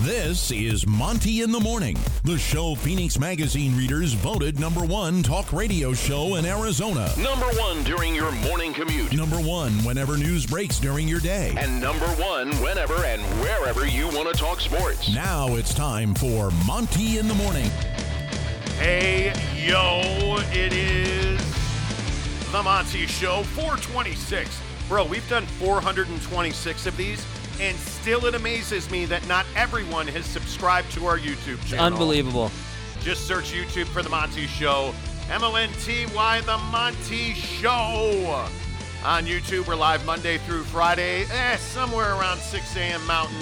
This is Monty in the Morning, the show Phoenix Magazine readers voted #1 talk radio show in Arizona. #1 during your morning commute. #1 whenever news breaks during your day. And #1 whenever and wherever you want to talk sports. Now it's time for Monty in the Morning. Hey, yo, it is the Monty Show, 426. Bro, we've done 426 of these, and still it amazes me that not everyone has subscribed to our YouTube channel. Unbelievable. Just search YouTube for The Monty Show. MLNTY, The Monty Show. On YouTube, we're live Monday through Friday, somewhere around 6 a.m. Mountain,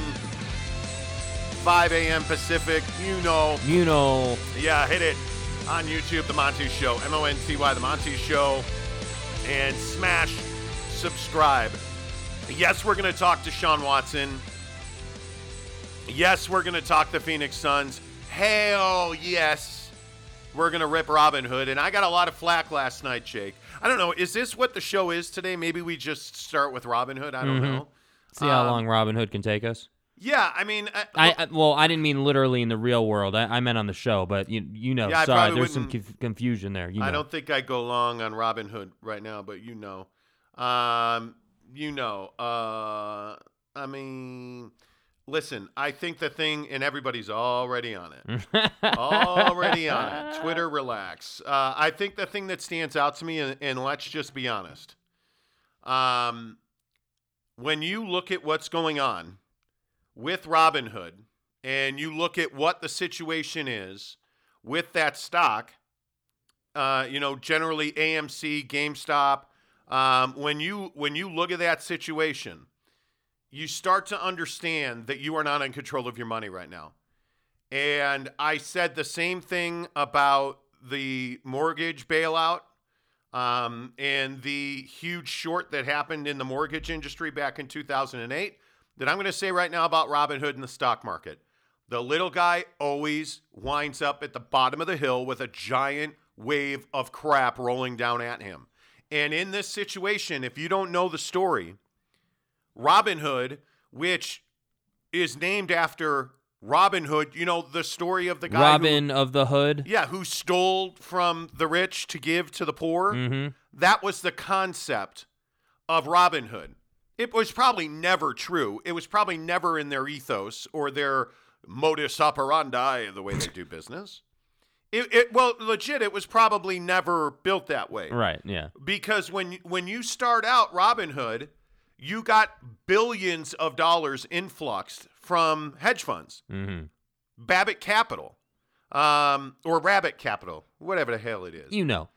5 a.m. Pacific, you know. Yeah, hit it on YouTube, The Monty Show, MONTY, The Monty Show, and smash subscribe. Yes, we're going to talk to Sean Watson. Yes, we're going to talk the Phoenix Suns. Hell yes, we're going to rip Robin Hood. And I got a lot of flack last night, Jake. I don't know, is this what the show is today? Maybe we just start with Robin Hood? I don't know. See how long Robin Hood can take us. Yeah, I mean... I didn't mean literally in the real world. I meant on the show, but you know. Yeah, sorry, there's some confusion there. I don't think I go long on Robin Hood right now, but you know. I mean, listen, I think the thing, and everybody's already on it. Already on it. Twitter, relax. I think the thing that stands out to me, and let's just be honest, when you look at what's going on with Robin Hood, and you look at what the situation is with that stock, generally AMC, GameStop, when you look at that situation, you start to understand that you are not in control of your money right now. And I said the same thing about the mortgage bailout and the huge short that happened in the mortgage industry back in 2008 that I'm going to say right now about Robinhood and the stock market. The little guy always winds up at the bottom of the hill with a giant wave of crap rolling down at him. And in this situation, if you don't know the story, Robinhood, which is named after Robin Hood, you know, the story of the guy Robin of the Hood? Yeah, who stole from the rich to give to the poor. Mm-hmm. That was the concept of Robin Hood. It was probably never true. It was probably never in their ethos or their modus operandi, the way they do business. Legit, it was probably never built that way. Right, yeah. Because when you start out Robinhood, you got billions of dollars influxed from hedge funds. Mm-hmm. Babbitt Capital, or Rabbit Capital, whatever the hell it is.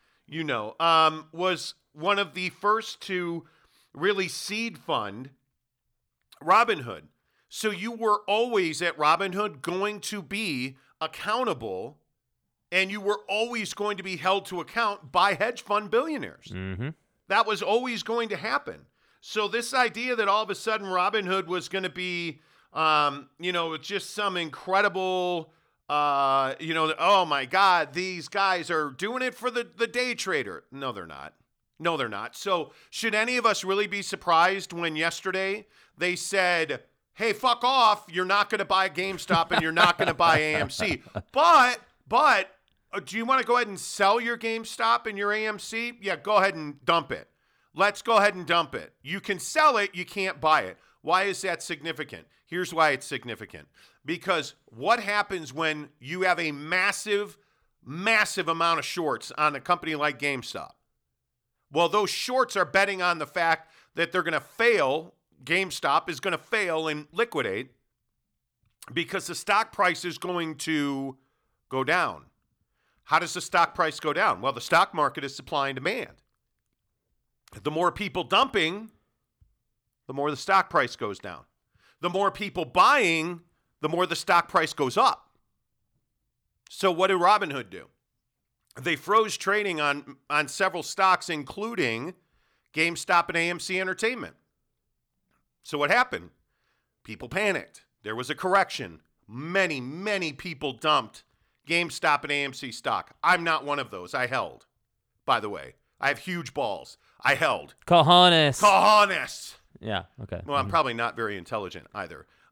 Was one of the first to really seed fund Robinhood. So you were always at Robinhood going to be accountable, and you were always going to be held to account by hedge fund billionaires. Mm-hmm. That was always going to happen. So this idea that all of a sudden Robinhood was going to be, just some incredible, oh my God, these guys are doing it for the day trader. No, they're not. So should any of us really be surprised when yesterday they said, hey, fuck off, you're not going to buy GameStop and you're not going to buy AMC. But do you want to go ahead and sell your GameStop and your AMC? Yeah, go ahead and dump it. Let's go ahead and dump it. You can sell it, you can't buy it. Why is that significant? Here's why it's significant. Because what happens when you have a massive, massive amount of shorts on a company like GameStop? Well, those shorts are betting on the fact that they're going to fail. GameStop is going to fail and liquidate because the stock price is going to go down. How does the stock price go down? Well, the stock market is supply and demand. The more people dumping, the more the stock price goes down. The more people buying, the more the stock price goes up. So what did Robinhood do? They froze trading on several stocks, including GameStop and AMC Entertainment. So what happened? People panicked. There was a correction. Many, many people dumped GameStop and AMC stock. I'm not one of those. I held, by the way. I have huge balls. I held. Cojones. Cojones. Yeah, okay. Well, I'm probably not very intelligent either.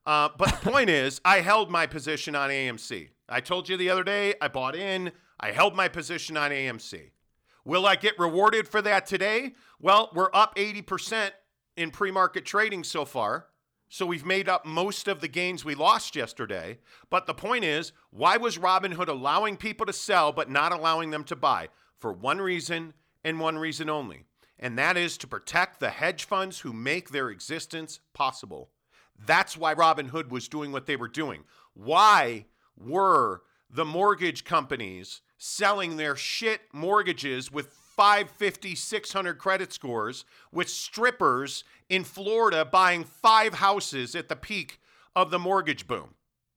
But the point is, I held my position on AMC. I told you the other day, I bought in. I held my position on AMC. Will I get rewarded for that today? Well, we're up 80% in pre-market trading so far. So we've made up most of the gains we lost yesterday. But the point is, why was Robinhood allowing people to sell but not allowing them to buy? For one reason and one reason only. And that is to protect the hedge funds who make their existence possible. That's why Robinhood was doing what they were doing. Why were the mortgage companies selling their shit mortgages with 550, 600 credit scores, with strippers in Florida buying 5 houses at the peak of the mortgage boom?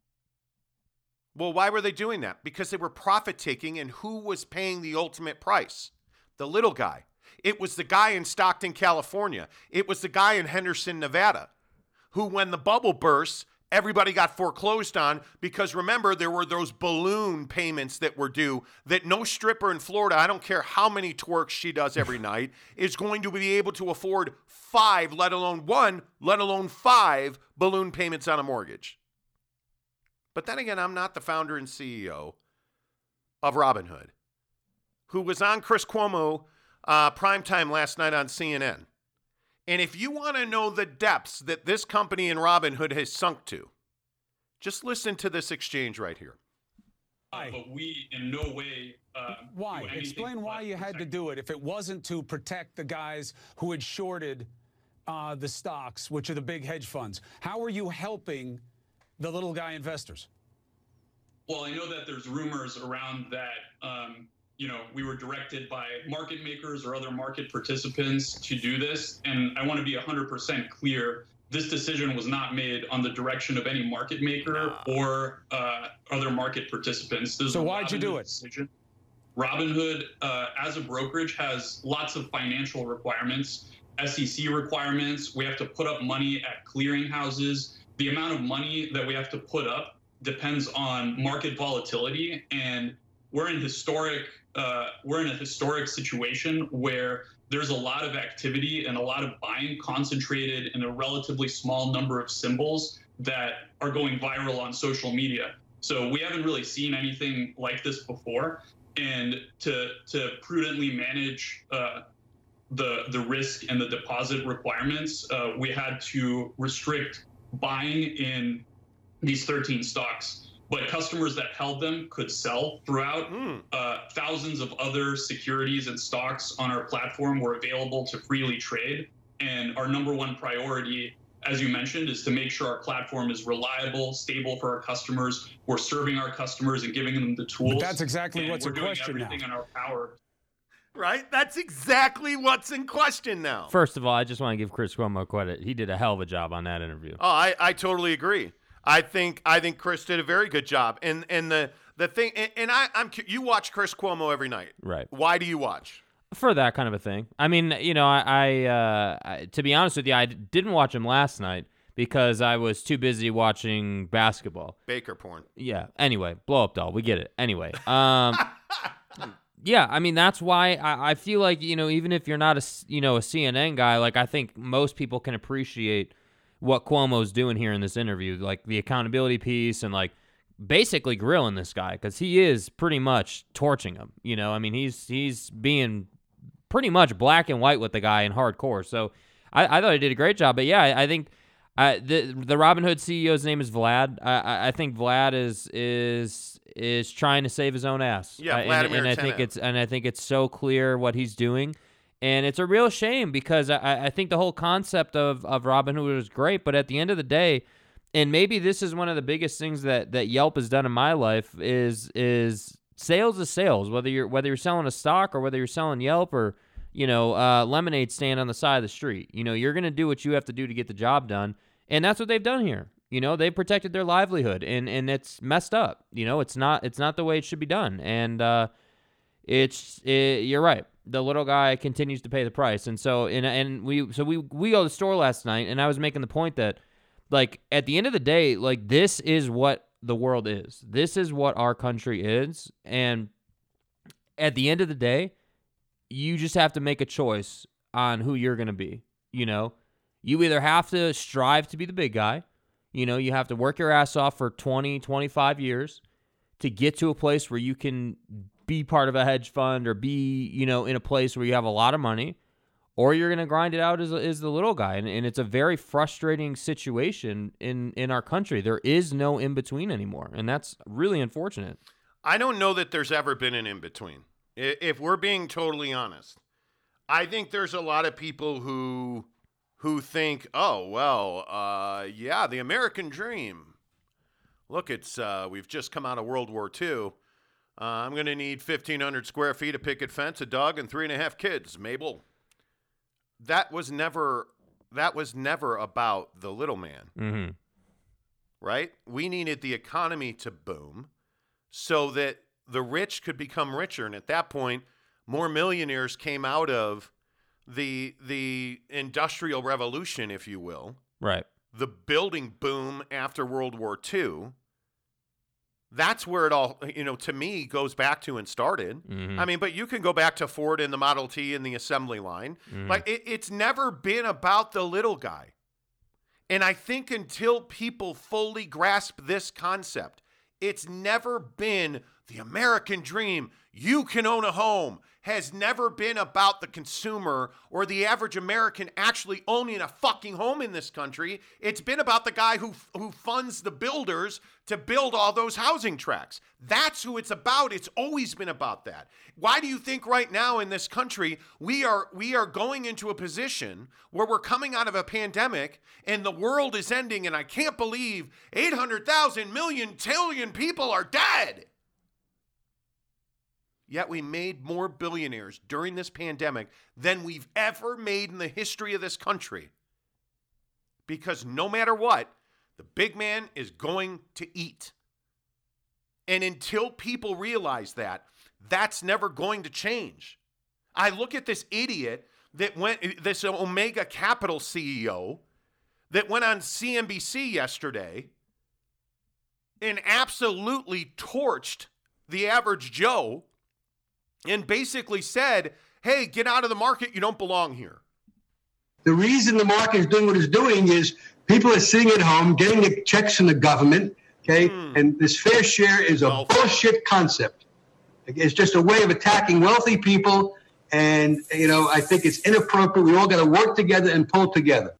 Well, why were they doing that? Because they were profit taking, and who was paying the ultimate price? The little guy. It was the guy in Stockton, California. It was the guy in Henderson, Nevada, who, when the bubble burst, everybody got foreclosed on because, remember, there were those balloon payments that were due that no stripper in Florida, I don't care how many twerks she does every night, is going to be able to afford 5, let alone 1, let alone 5 balloon payments on a mortgage. But then again, I'm not the founder and CEO of Robinhood, who was on Chris Cuomo primetime last night on CNN. And if you want to know the depths that this company in Robinhood has sunk to, just listen to this exchange right here. But we in no way. Why? Explain why you had to do it if it wasn't to protect the guys who had shorted the stocks, which are the big hedge funds. How are you helping the little guy investors? Well, I know that there's rumors around that, we were directed by market makers or other market participants to do this. And I want to be 100% clear. This decision was not made on the direction of any market maker or other market participants. So why'd you do it? Decision. Robinhood, as a brokerage, has lots of financial requirements, SEC requirements. We have to put up money at clearinghouses. The amount of money that we have to put up depends on market volatility, and we're in a historic situation where there's a lot of activity and a lot of buying concentrated in a relatively small number of symbols that are going viral on social media. So we haven't really seen anything like this before, and to prudently manage the risk and the deposit requirements, we had to restrict buying in these 13 stocks. But customers that held them could sell throughout. Thousands of other securities and stocks on our platform were available to freely trade. And our number one priority, as you mentioned, is to make sure our platform is reliable, stable for our customers. We're serving our customers and giving them the tools. But that's exactly what's in question now. We're doing everything in our power. Right? That's exactly what's in question now. First of all, I just want to give Chris Cuomo credit. He did a hell of a job on that interview. Oh, I totally agree. I think Chris did a very good job. And the thing, and you watch Chris Cuomo every night. Right. Why do you watch? For that kind of a thing. I mean, I to be honest with you, I didn't watch him last night because I was too busy watching basketball. Baker porn. Yeah. Anyway, blow up doll. We get it. Anyway. Yeah, I mean, that's why I feel like, even if you're not a CNN guy, like, I think most people can appreciate what Cuomo's doing here in this interview, like the accountability piece and like basically grilling this guy, because he is pretty much torching him. I mean, he's being pretty much black and white with the guy in hardcore. So I thought he did a great job. But yeah, I think the Robinhood CEO's name is Vlad. I think Vlad is trying to save his own ass. Yeah, Vladimir and I think it's so clear what he's doing. And it's a real shame because I think the whole concept of Robinhood is great, but at the end of the day, and maybe this is one of the biggest things that Yelp has done in my life is sales is sales. Whether you're selling a stock or whether you're selling Yelp or lemonade stand on the side of the street, you're gonna do what you have to do to get the job done, and that's what they've done here. They've protected their livelihood, and it's messed up. It's not the way it should be done, and you're right. The little guy continues to pay the price. And so we go to the store last night, and I was making the point that, like, at the end of the day, like, this is what the world is. This is what our country is. And at the end of the day, you just have to make a choice on who you're going to be. You either have to strive to be the big guy, You know, you have to work your ass off for 20, 25 years to get to a place where you can be part of a hedge fund or be, you know, in a place where you have a lot of money, or you're going to grind it out as the little guy. And it's a very frustrating situation in our country. There is no in-between anymore, and that's really unfortunate. I don't know that there's ever been an in-between. If we're being totally honest, I think there's a lot of people who think, oh, well, yeah, the American dream. Look, we've just come out of World War II. I'm going to need 1,500 square feet of picket fence, a dog, and 3.5 kids, Mabel. That was never about the little man, right? We needed the economy to boom so that the rich could become richer. And at that point, more millionaires came out of the industrial revolution, if you will. Right. The building boom after World War II. That's where it all, you know, to me, goes back to and started. I mean, but you can go back to Ford and the Model T and the assembly line. Like, it's never been about the little guy. And I think until people fully grasp this concept, it's never been the American dream. You can own a home. Has never been about the consumer or the average American actually owning a fucking home in this country. It's been about the guy who funds the builders to build all those housing tracts. That's who it's about. It's always been about that. Why do you think right now in this country we are going into a position where we're coming out of a pandemic and the world is ending, and I can't believe 800,000 million trillion people are dead? Yet we made more billionaires during this pandemic than we've ever made in the history of this country. Because no matter what, the big man is going to eat. And until people realize that, that's never going to change. I look at this idiot this Omega Capital CEO that went on CNBC yesterday and absolutely torched the average Joe and basically said, hey, get out of the market. You don't belong here. The reason the market is doing what it's doing is people are sitting at home getting the checks from the government, okay? And this fair share is a bullshit concept. It's just a way of attacking wealthy people. And, you know, I think it's inappropriate. We all got to work together and pull together.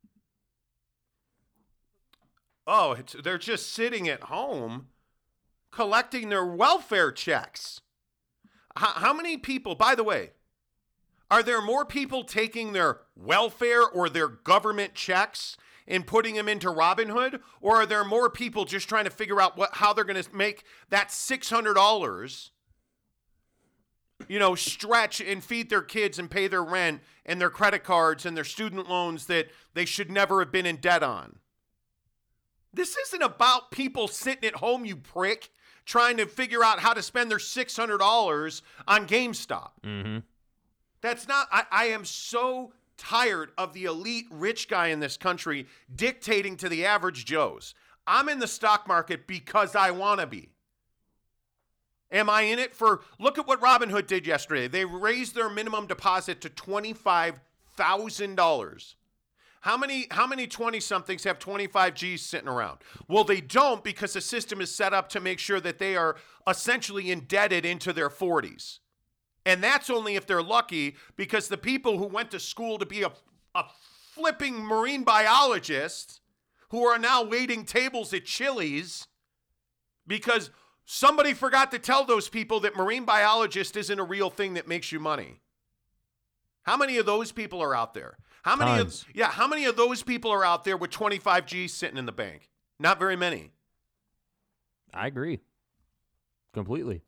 Oh, they're just sitting at home collecting their welfare checks. How many people, by the way, are there more people taking their welfare or their government checks and putting them into Robinhood? Or are there more people just trying to figure out how they're going to make that $600, you know, stretch and feed their kids and pay their rent and their credit cards and their student loans that they should never have been in debt on? This isn't about people sitting at home, you prick, trying to figure out how to spend their $600 on GameStop. That's not, I am so tired of the elite rich guy in this country dictating to the average Joes. I'm in the stock market because I want to be. Am I in it for, look at what Robinhood did yesterday. They raised their minimum deposit to $25,000. How many 20-somethings have 25 G's sitting around? Well, they don't, because the system is set up to make sure that they are essentially indebted into their 40s. And that's only if they're lucky, because the people who went to school to be a flipping marine biologist who are now waiting tables at Chili's because somebody forgot to tell those people that marine biologist isn't a real thing that makes you money. How many of those people are out there? How many of those people are out there with 25 G's sitting in the bank? Not very many. I agree. Completely.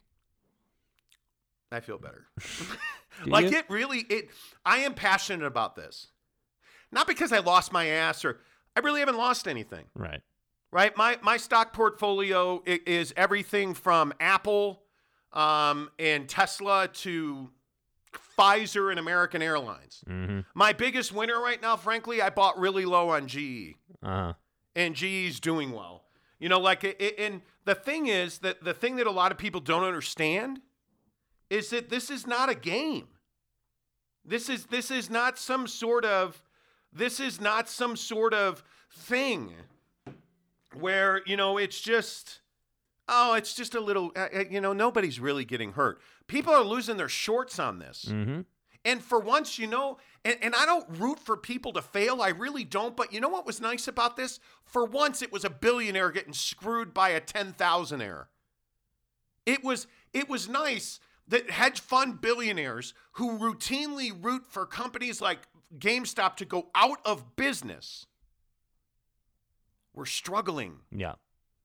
I feel better. Like you? I am passionate about this. Not because I lost my ass or I really haven't lost anything. Right. My stock portfolio is everything from Apple and Tesla to Pfizer and American Airlines. My biggest winner right now, frankly, I bought really low on GE. And GE's doing well. You know, like, and the thing is that the thing that a lot of people don't understand is that this is not a game. This is not some sort of thing where, it's just, it's just a little, nobody's really getting hurt. People are losing their shorts on this. Mm-hmm. And for once, and I don't root for people to fail. I really don't. But you know what was nice about this? For once, it was a billionaire getting screwed by a 10,000-aire. It was nice that hedge fund billionaires who routinely root for companies like GameStop to go out of business were struggling. Yeah.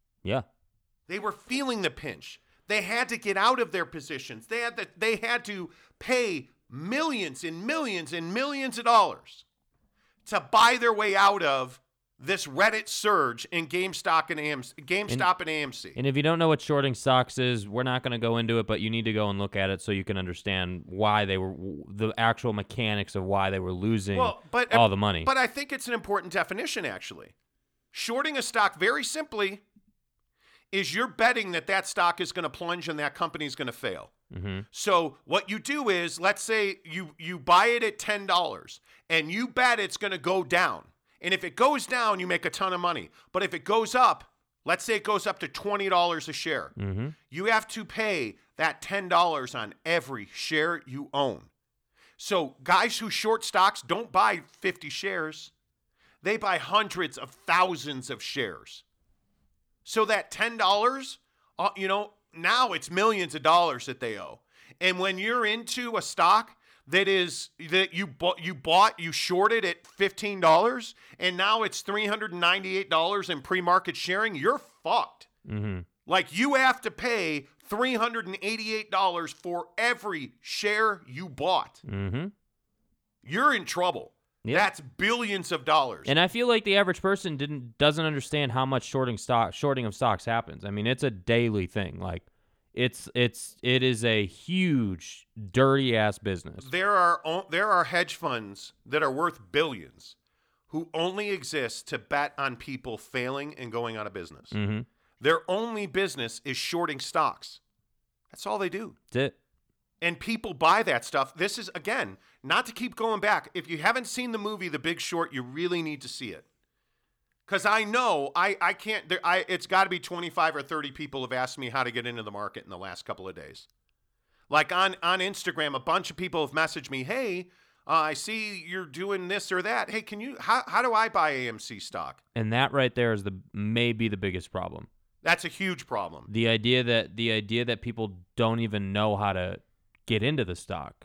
They were feeling the pinch. They had to get out of their positions. They had to pay millions and millions and millions of dollars to buy their way out of this Reddit surge in GameStop and AMC. And if you don't know what shorting stocks is, we're not going to go into it, but you need to go and look at it so you can understand why they were, the actual mechanics of why they were losing all the money. But I think it's an important definition, actually. Shorting a stock, very simply, is you're betting that stock is going to plunge and that company is going to fail. Mm-hmm. So what you do is, let's say you buy it at $10 and you bet it's going to go down. And if it goes down, you make a ton of money. But if it goes up, let's say it goes up to $20 a share, mm-hmm. you have to pay that $10 on every share you own. So guys who short stocks don't buy 50 shares. They buy hundreds of thousands of shares. So that $10, now it's millions of dollars that they owe. And when you're into a stock that you shorted at $15 and now it's $398 in pre-market sharing, you're fucked. Mm-hmm. Like, you have to pay $388 for every share you bought. Mm-hmm. You're in trouble. Yep. That's billions of dollars. And I feel like the average person doesn't understand how much shorting of stocks happens. I mean, it's a daily thing. Like, it is a huge, dirty ass business. There are hedge funds that are worth billions who only exist to bet on people failing and going out of business. Mm-hmm. Their only business is shorting stocks. That's all they do. That's it. And people buy that stuff. This is, again, not to keep going back. If you haven't seen the movie The Big Short, you really need to see it. Because I know I can't. It's got to be 25 or 30 people have asked me how to get into the market in the last couple of days. Like on Instagram, a bunch of people have messaged me, hey, I see you're doing this or that. Hey, how do I buy AMC stock? And that right there is maybe the biggest problem. That's a huge problem. The idea that people don't even know how to get into the stock.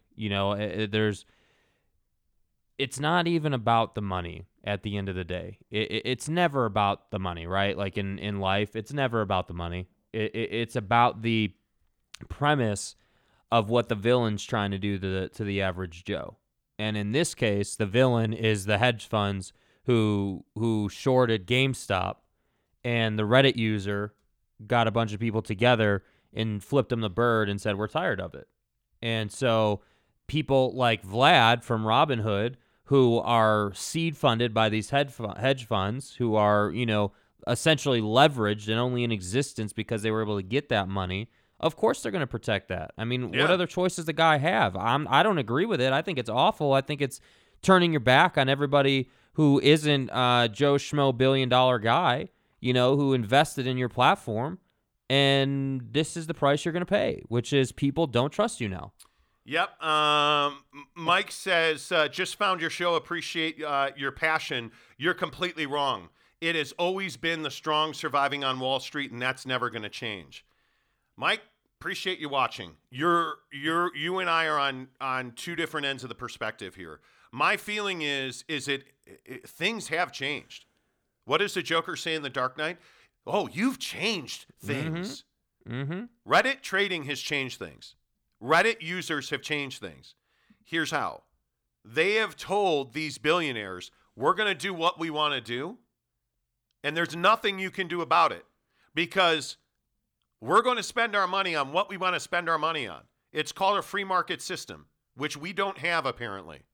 It's not even about the money at the end of the day. It's never about the money, right? Like in life, it's never about the money. It's about the premise of what the villain's trying to do to the average Joe. And in this case, the villain is the hedge funds who shorted GameStop, and the Reddit user got a bunch of people together and flipped them the bird and said, we're tired of it. And so people like Vlad from Robinhood, who are seed funded by these hedge funds, who are, essentially leveraged and only in existence because they were able to get that money, of course they're going to protect that. I mean, What other choice does the guy have? I don't agree with it. I think it's awful. I think it's turning your back on everybody who isn't Joe Schmo billion-dollar guy, who invested in your platform. And this is the price you're going to pay, which is people don't trust you now. Yep. Mike says, just found your show. Appreciate your passion. You're completely wrong. It has always been the strong surviving on Wall Street, and that's never going to change. Mike, appreciate you watching. You and I are on two different ends of the perspective here. My feeling is things have changed. What does the Joker say in The Dark Knight? Oh, you've changed things. Mm-hmm. Reddit trading has changed things. Reddit users have changed things. Here's how. They have told these billionaires, we're going to do what we want to do, and there's nothing you can do about it because we're going to spend our money on what we want to spend our money on. It's called a free market system, which we don't have apparently.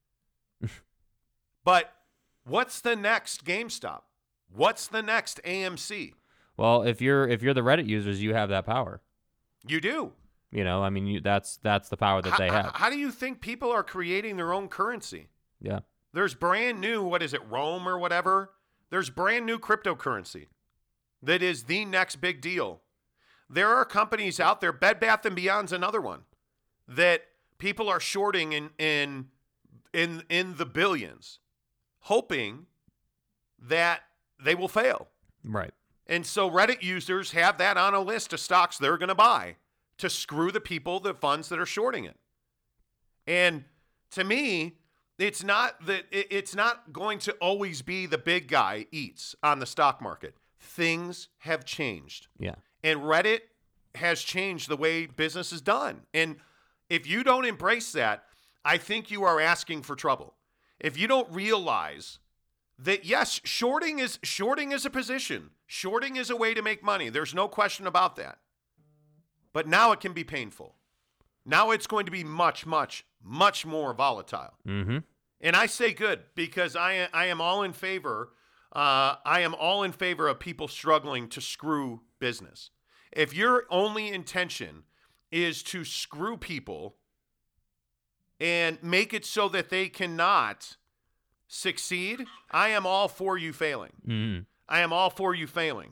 But what's the next GameStop? What's the next AMC? Well, if you're the Reddit users, you have that power. You do. That's the power that they have. How do you think people are creating their own currency? Yeah. There's brand new, Rome or whatever? There's brand new cryptocurrency. that is the next big deal. There are companies out there, Bed Bath & Beyond's another one, that people are shorting in the billions, hoping that they will fail. Right. And so Reddit users have that on a list of stocks they're going to buy to screw the people, the funds that are shorting it. And to me, it's not going to always be the big guy eats on the stock market. Things have changed. Yeah. And Reddit has changed the way business is done. And if you don't embrace that, I think you are asking for trouble. If you don't realize that, yes, shorting is a position. Shorting is a way to make money. There's no question about that. But now it can be painful. Now it's going to be much, much, much more volatile. Mm-hmm. And I say good because I am all in favor. I am all in favor of people struggling to screw business. If your only intention is to screw people and make it so that they cannot succeed, I am all for you failing. Mm-hmm. I am all for you failing.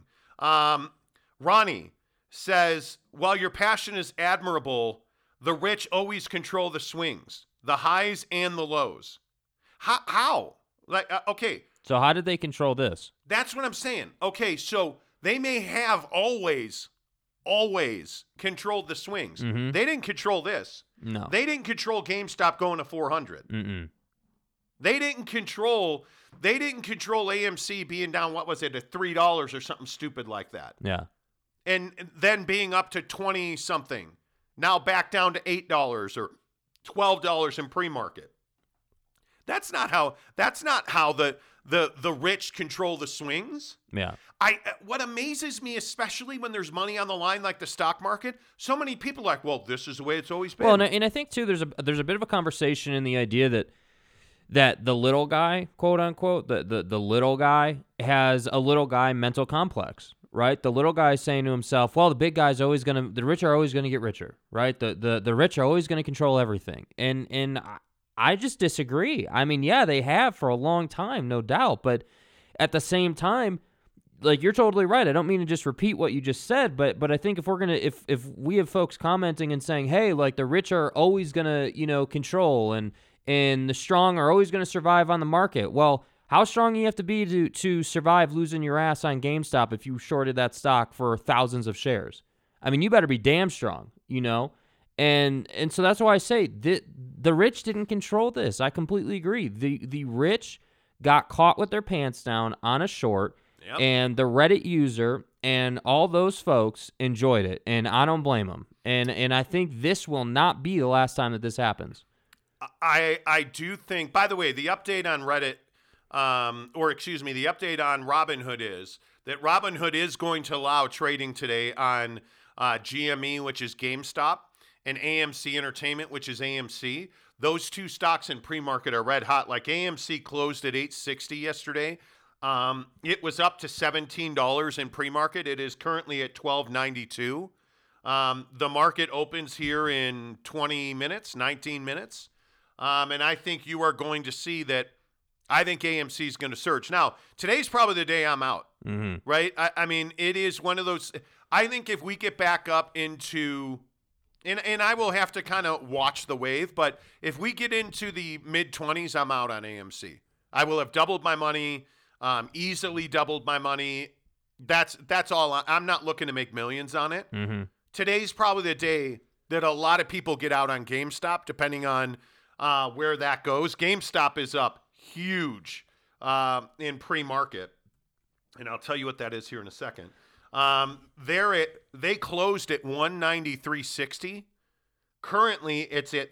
Ronnie says, while your passion is admirable, the rich always control the swings, the highs and the lows. How? Like, okay. So how did they control this? That's what I'm saying. Okay, so they may have always controlled the swings. Mm-hmm. They didn't control this. No. They didn't control GameStop going to 400. Mm-mm. They didn't control AMC being down, what was it, at $3 or something stupid like that. Yeah. And then being up to 20 something. Now back down to $8 or $12 in pre-market. That's not how the rich control the swings. Yeah. What amazes me, especially when there's money on the line like the stock market, so many people are like, well, this is the way it's always been. Well, and I think too, there's a bit of a conversation in the idea that the little guy, quote unquote, the little guy has a little guy mental complex, right? The little guy is saying to himself, well, the rich are always gonna get richer, right? The rich are always gonna control everything, and I just disagree. I mean, yeah, they have for a long time, no doubt. But at the same time, like, you're totally right. I don't mean to just repeat what you just said, but I think if we have folks commenting and saying, hey, like, the rich are always gonna, control and the strong are always gonna survive on the market. Well, how strong you have to be to survive losing your ass on GameStop if you shorted that stock for thousands of shares? I mean, you better be damn strong, And so that's why I say the rich didn't control this. I completely agree. The rich got caught with their pants down on a short, yep. And the Reddit user and all those folks enjoyed it, and I don't blame them. And I think this will not be the last time that this happens. I do think, by the way, the update on Reddit, the update on Robinhood is that Robinhood is going to allow trading today on GME, which is GameStop, and AMC Entertainment, which is AMC. Those two stocks in pre-market are red hot. Like AMC closed at $8.60 yesterday. It was up to $17 in pre-market. It is currently at $12.92. The market opens here in 19 minutes. And I think you are going to see that. I think AMC is going to surge. Now, today's probably the day I'm out, mm-hmm. right? I mean, it is one of those. I think if we get back up into... And I will have to kind of watch the wave, but if we get into the mid-20s, I'm out on AMC. I will have doubled my money, easily doubled my money. That's all. I'm not looking to make millions on it. Mm-hmm. Today's probably the day that a lot of people get out on GameStop, depending on where that goes. GameStop is up huge in pre-market, and I'll tell you what that is here in a second. They closed at 193.60. Currently, it's at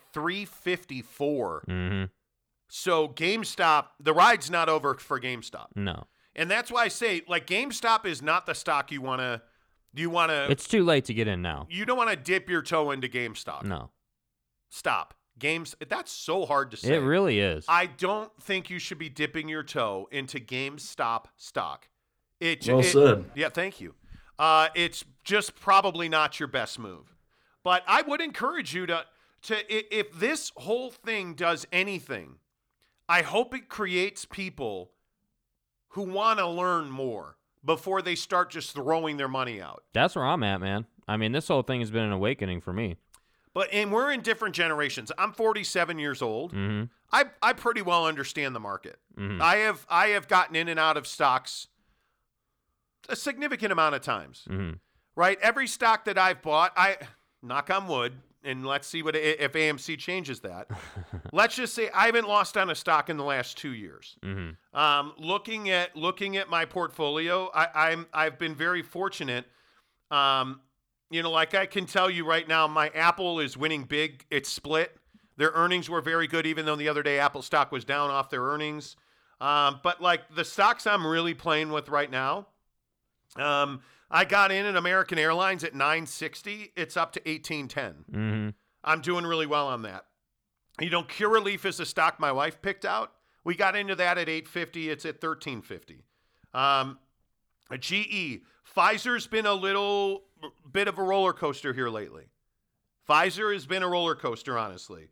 354. Mm-hmm. So GameStop, the ride's not over for GameStop. No, and that's why I say, like, GameStop is not the stock you want to. It's too late to get in now. You don't want to dip your toe into GameStop. No, stop. That's so hard to say. It really is. I don't think you should be dipping your toe into GameStop stock. Well said. Yeah, thank you. It's just probably not your best move. But I would encourage you to if this whole thing does anything, I hope it creates people who want to learn more. before they start just throwing their money out. That's where I'm at, man. I mean, this whole thing has been an awakening for me. And we're in different generations. I'm 47 years old. Mm-hmm. I pretty well understand the market. Mm-hmm. I have gotten in and out of stocks a significant amount of times. Mm-hmm. Right? Every stock that I've bought, I knock on wood, and let's see if AMC changes that. Let's just say I haven't lost on a stock in the last 2 years. Mm-hmm. Looking at my portfolio, I've been very fortunate. Like I can tell you right now, my Apple is winning big. It's split. Their earnings were very good, even though the other day Apple stock was down off their earnings. But like the stocks I'm really playing with right now, I got in American Airlines at $9.60. It's up to $18.10. Mm-hmm. I'm doing really well on that. Curaleaf is a stock my wife picked out. We got into that at $8.50. It's at $13.50. GE. Pfizer's been a little bit of a roller coaster here lately. Pfizer has been a roller coaster, honestly.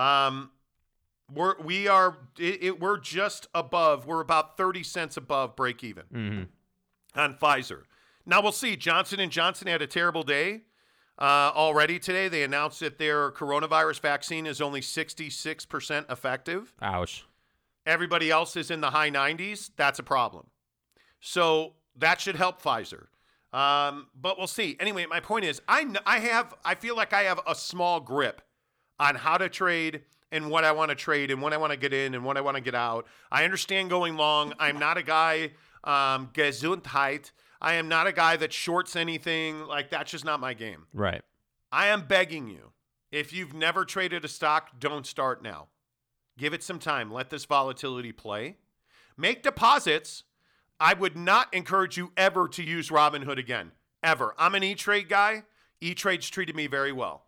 We're just above. We're about 30 cents above break even on Pfizer. Now we'll see. Johnson & Johnson had a terrible day already today. They announced that their coronavirus vaccine is only 66% effective. Ouch. Everybody else is in the high 90s. That's a problem. So that should help Pfizer. But we'll see. Anyway, my point is I feel like I have a small grip on how to trade and what I want to trade and when I want to get in and when I want to get out. I understand going long. I'm not a guy, Gesundheit. I am not a guy that shorts anything. Like, that's just not my game. Right. I am begging you, if you've never traded a stock, don't start now. Give it some time. Let this volatility play. Make deposits. I would not encourage you ever to use Robinhood again. Ever. I'm an E-Trade guy. E-Trade's treated me very well.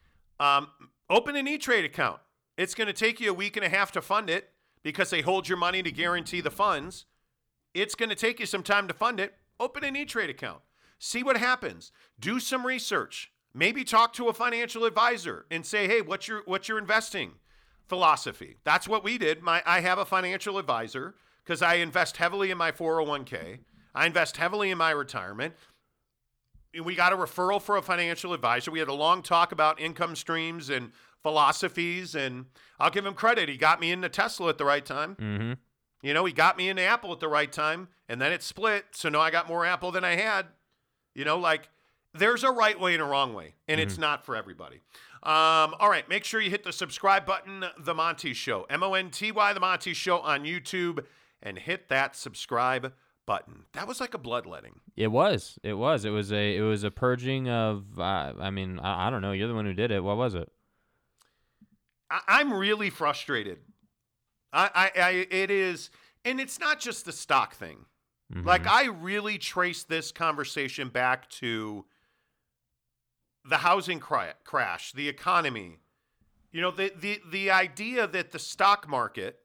Open an E-Trade account. It's going to take you a week and a half to fund it because they hold your money to guarantee the funds. It's going to take you some time to fund it. Open an E-Trade account. See what happens. Do some research. Maybe talk to a financial advisor and say, hey, what's your investing philosophy? That's what we did. I have a financial advisor because I invest heavily in my 401k. I invest heavily in my retirement. We got a referral for a financial advisor. We had a long talk about income streams and philosophies, and I'll give him credit. He got me into Tesla at the right time. Mm-hmm. He got me into Apple at the right time, and then it split, so now I got more Apple than I had. There's a right way and a wrong way, and it's not for everybody. All right, make sure you hit the subscribe button, The Monty Show, MONTY, The Monty Show on YouTube, and hit that subscribe button. That was like a bloodletting. It was. It was a purging of. I don't know. You're the one who did it. What was it? I'm really frustrated. It is, and it's not just the stock thing. Mm-hmm. Like, I really trace this conversation back to the housing crash, the economy. The idea that the stock market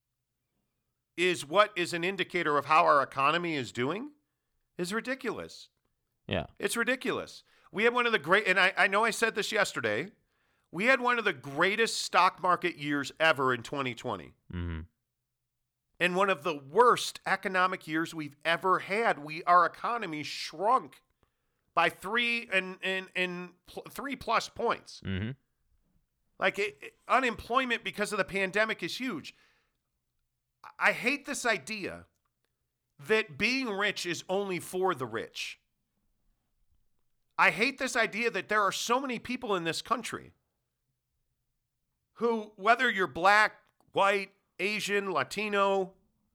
is what is an indicator of how our economy is doing is ridiculous. Yeah. It's ridiculous. We had one of the great, and I know I said this yesterday, we had one of the greatest stock market years ever in 2020. Mm-hmm. And one of the worst economic years we've ever had. Our economy shrunk by 3+ points. Mm-hmm. Unemployment because of the pandemic is huge. I hate this idea that being rich is only for the rich. I hate this idea that there are so many people in this country who, whether you're black, white, Asian, Latino,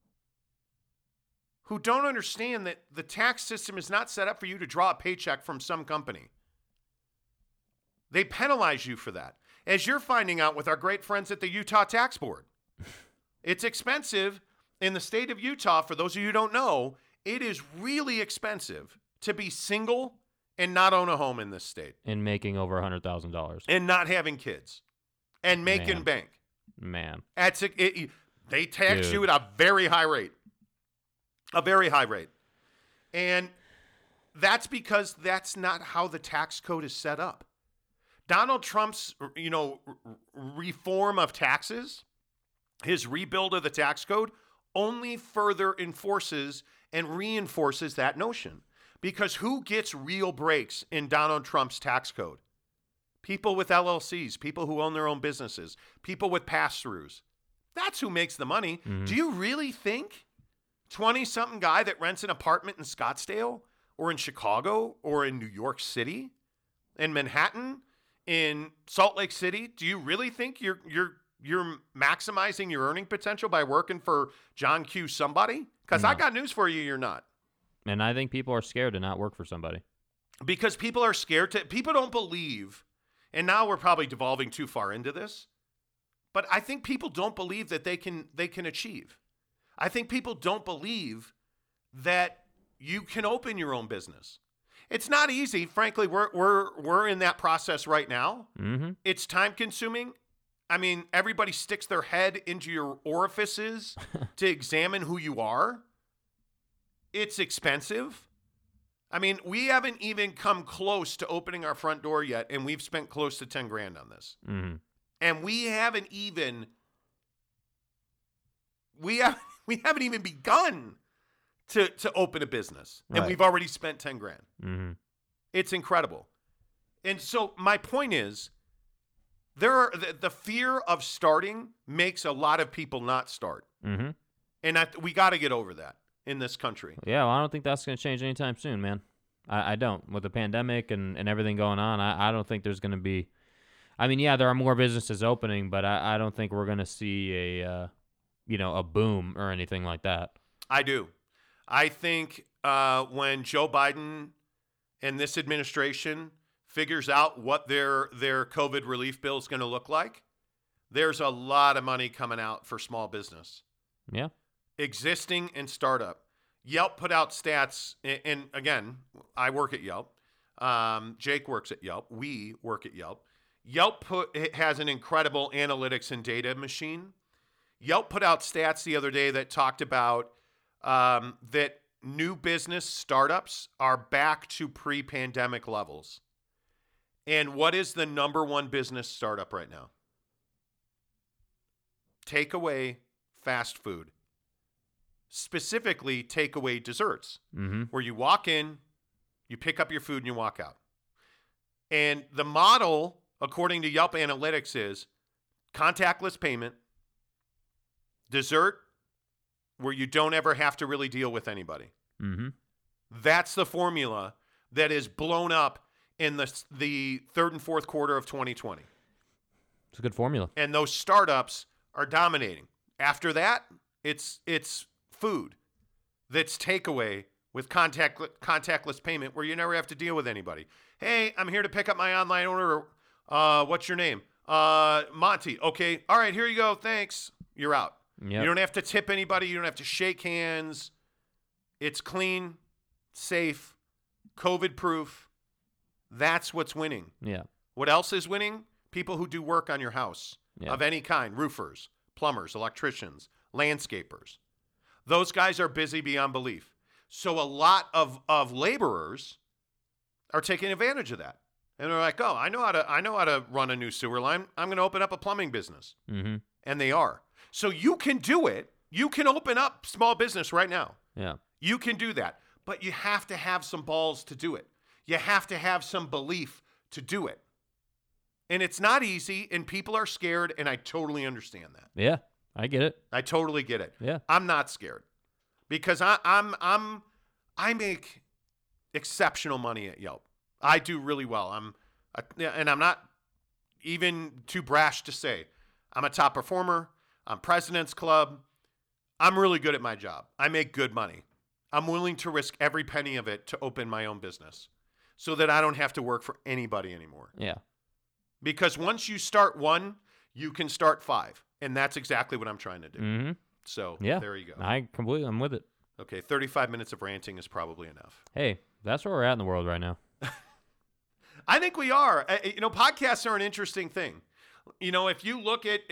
who don't understand that the tax system is not set up for you to draw a paycheck from some company. They penalize you for that. As you're finding out with our great friends at the Utah Tax Board. It's expensive in the state of Utah. For those of you who don't know, it is really expensive to be single and not own a home in this state. And making over $100,000. And not having kids. And making bank. Man. They tax you at a very high rate. A very high rate. And that's because that's not how the tax code is set up. Donald Trump's, reform of taxes, his rebuild of the tax code, only further enforces and reinforces that notion. Because who gets real breaks in Donald Trump's tax code? People with LLCs, people who own their own businesses, people with pass-throughs. That's who makes the money. Mm-hmm. Do you really think 20-something guy that rents an apartment in Scottsdale or in Chicago or in New York City, in Manhattan, in Salt Lake City, do you really think you're maximizing your earning potential by working for John Q. somebody? Because I got news for you, you're not. And I think people are scared to not work for somebody. Because people are scared to, people don't believe, and now we're probably devolving too far into this, but I think people don't believe that they can achieve. I think people don't believe that you can open your own business. It's not easy. Frankly, we're in that process right now. Mm-hmm. It's time consuming. I mean, everybody sticks their head into your orifices to examine who you are. It's expensive. I mean, we haven't even come close to opening our front door yet, and we've spent close to 10 grand on this. Mm-hmm. And we haven't even begun to open a business, and we've already spent 10 grand. Mm-hmm. It's incredible. And so my point is, the fear of starting makes a lot of people not start. Mm-hmm. And we got to get over that in this country. Yeah, well, I don't think that's going to change anytime soon, man. I don't. With the pandemic and everything going on, I don't think there's going to be... I mean, yeah, there are more businesses opening, but I don't think we're going to see a boom or anything like that. I do. I think when Joe Biden and this administration figures out what their COVID relief bill is going to look like, there's a lot of money coming out for small business. Yeah. Existing and startup. Yelp put out stats, and again, I work at Yelp. Jake works at Yelp. We work at Yelp. Yelp has an incredible analytics and data machine. Yelp put out stats the other day that talked about that new business startups are back to pre-pandemic levels. And what is the number one business startup right now? Takeaway fast food. Specifically, takeaway desserts, where you walk in, you pick up your food, and you walk out. And the model, according to Yelp Analytics, is contactless payment, dessert, where you don't ever have to really deal with anybody. Mm-hmm. That's the formula that is blown up in the third and fourth quarter of 2020. It's a good formula. And those startups are dominating. After that, it's food that's takeaway with contactless payment where you never have to deal with anybody. Hey, I'm here to pick up my online order. What's your name? Monty. Okay. All right, here you go. Thanks. You're out. Yep. You don't have to tip anybody. You don't have to shake hands. It's clean, safe, COVID-proof. That's what's winning. Yeah. What else is winning? People who do work on your house of any kind. Roofers, plumbers, electricians, landscapers. Those guys are busy beyond belief. So a lot of laborers are taking advantage of that. And they're like, oh, I know how to run a new sewer line. I'm going to open up a plumbing business. Mm-hmm. And they are. So you can do it. You can open up small business right now. Yeah. You can do that. But you have to have some balls to do it. You have to have some belief to do it. And it's not easy, and people are scared, and I totally understand that. Yeah, I get it. I totally get it. Yeah. I'm not scared because I make exceptional money at Yelp. I do really well. And I'm not even too brash to say I'm a top performer. I'm President's Club. I'm really good at my job. I make good money. I'm willing to risk every penny of it to open my own business so that I don't have to work for anybody anymore. Yeah. Because once you start one, you can start five. And that's exactly what I'm trying to do. Mm-hmm. So yeah, there you go. I'm with it. Okay, 35 minutes of ranting is probably enough. Hey, that's where we're at in the world right now. I think we are. Podcasts are an interesting thing. If you look at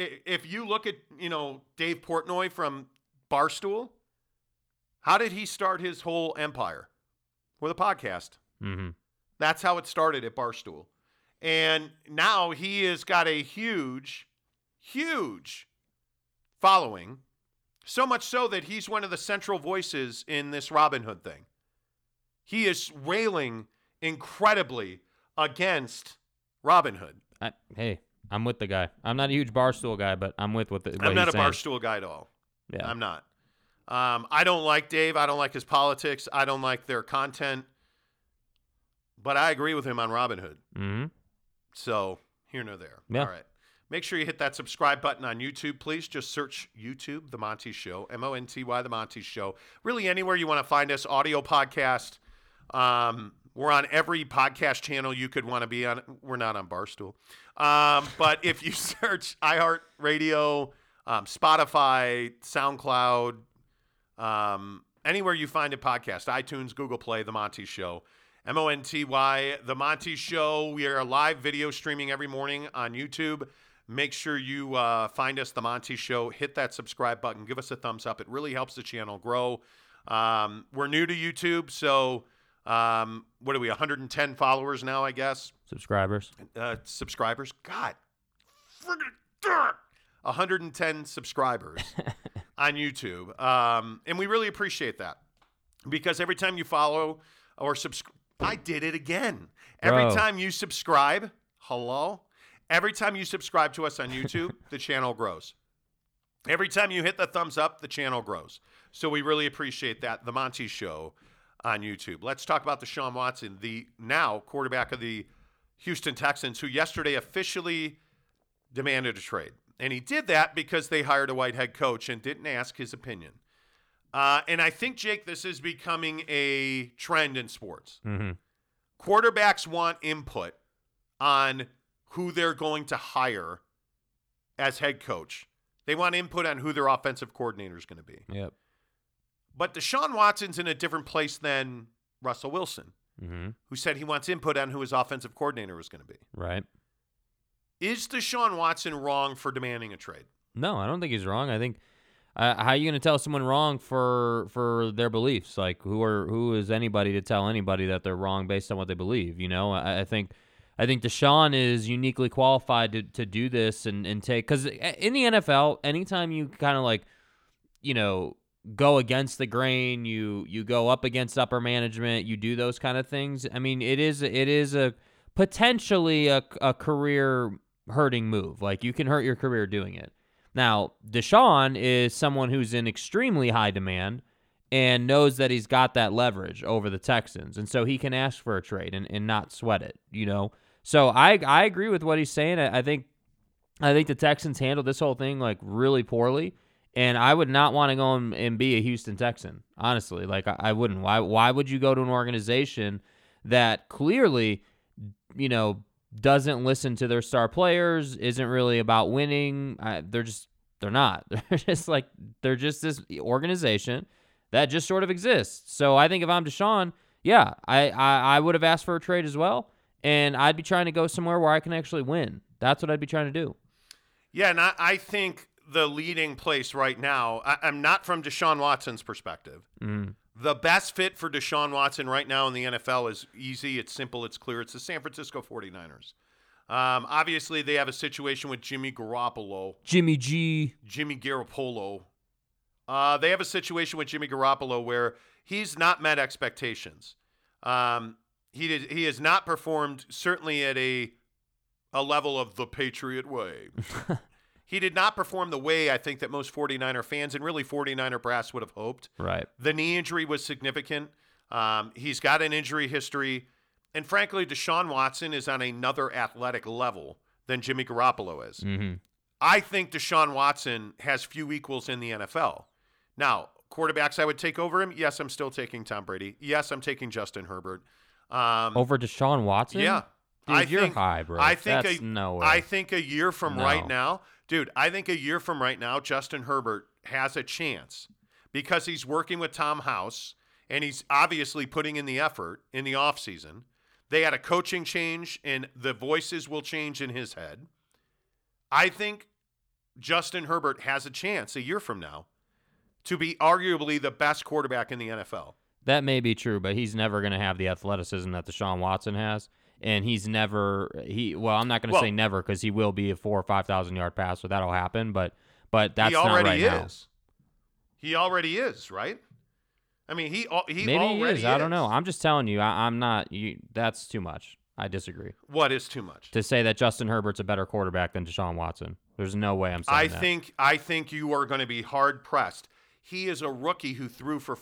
Dave Portnoy from Barstool, how did he start his whole empire? With a podcast. Mm-hmm. That's how it started at Barstool. And now he has got a huge, huge following So much so that he's one of the central voices in this Robin Hood thing. He is railing incredibly against Robin Hood. Hey, I'm with the guy. I'm not a huge Barstool guy, but I'm with what I'm not he's a saying. Barstool guy at all. Yeah. I'm not. I don't like Dave. I don't like his politics. I don't like their content. But I agree with him on Robin Hood. Mm-hmm. So, here nor there. Yeah. All right. Make sure you hit that subscribe button on YouTube, please. Just search YouTube, The Monty Show, Monty, The Monty Show. Really, anywhere you want to find us, audio podcast. We're on every podcast channel you could want to be on. We're not on Barstool. But if you search iHeartRadio, Spotify, SoundCloud, anywhere you find a podcast, iTunes, Google Play, The Monty Show. Monty, The Monty Show. We are live video streaming every morning on YouTube. Make sure you find us, The Monty Show. Hit that subscribe button. Give us a thumbs up. It really helps the channel grow. We're new to YouTube, so what are we, 110 followers now, I guess? Subscribers. Subscribers. God, friggin' 110 subscribers on YouTube. And we really appreciate that because every time you follow or subscribe, I did it again. Every time you subscribe, every time you subscribe to us on YouTube, the channel grows. Every time you hit the thumbs up, the channel grows. So we really appreciate that. The Monty Show on YouTube. Let's talk about Deshaun Watson, the now quarterback of the Houston Texans, who yesterday officially demanded a trade. And he did that because they hired a white head coach and didn't ask his opinion. And I think, Jake, this is becoming a trend in sports. Mm-hmm. Quarterbacks want input on who they're going to hire as head coach. They want input on who their offensive coordinator is going to be. Yep. But Deshaun Watson's in a different place than Russell Wilson, who said he wants input on who his offensive coordinator is going to be. Right. Is Deshaun Watson wrong for demanding a trade? No, I don't think he's wrong. I think how are you going to tell someone wrong for their beliefs? Like who is anybody to tell anybody that they're wrong based on what they believe? You know, I think Deshaun is uniquely qualified to do this and take, because in the NFL, anytime you kind of like, you know, go against the grain, you go up against upper management, you do those kind of things. I mean, it is a potentially a career hurting move. Like, you can hurt your career doing it. Now, Deshaun is someone who's in extremely high demand and knows that he's got that leverage over the Texans, and so he can ask for a trade and not sweat it, you know? So I agree with what he's saying. I think the Texans handled this whole thing like really poorly, and I would not want to go and be a Houston Texan, honestly. Like, I wouldn't. Why would you go to an organization that clearly, you know, doesn't listen to their star players, isn't really about winning? They're not. They're just this organization that just sort of exists. So I think if I'm Deshaun, yeah, I would have asked for a trade as well, and I'd be trying to go somewhere where I can actually win. That's what I'd be trying to do. Yeah, and I think the leading place right now, I'm not from Deshaun Watson's perspective. The best fit for Deshaun Watson right now in the NFL is easy, it's simple, it's clear. It's the San Francisco 49ers. Obviously, they have a situation with Jimmy Garoppolo. Jimmy Garoppolo. They have a situation with Jimmy Garoppolo where he's not met expectations. He has not performed, certainly at a level of the Patriot way. He did not perform the way I think that most 49er fans and really 49er brass would have hoped. Right. The knee injury was significant. He's got an injury history. And frankly, Deshaun Watson is on another athletic level than Jimmy Garoppolo is. Mm-hmm. I think Deshaun Watson has few equals in the NFL. Now, quarterbacks I would take over him, yes, I'm still taking Tom Brady. Yes, I'm taking Justin Herbert. Over Deshaun Watson? Yeah. Dude, you're high, bro. That's no way. I think a year from right now, Justin Herbert has a chance because he's working with Tom House and he's obviously putting in the effort in the offseason. They had a coaching change and the voices will change in his head. I think Justin Herbert has a chance a year from now to be arguably the best quarterback in the NFL. That may be true, but he's never going to have the athleticism that Deshaun Watson has. And I'm not going to say never, because he will be a 4,000 or 5,000 yard passer. That'll happen, but that's not right now. He already is, right? I mean, he Maybe already he is. I don't know. I'm just telling you. I'm not. That's too much. I disagree. What is too much? To say that Justin Herbert's a better quarterback than Deshaun Watson. There's no way I'm saying that. I think you are going to be hard pressed. He is a rookie who threw for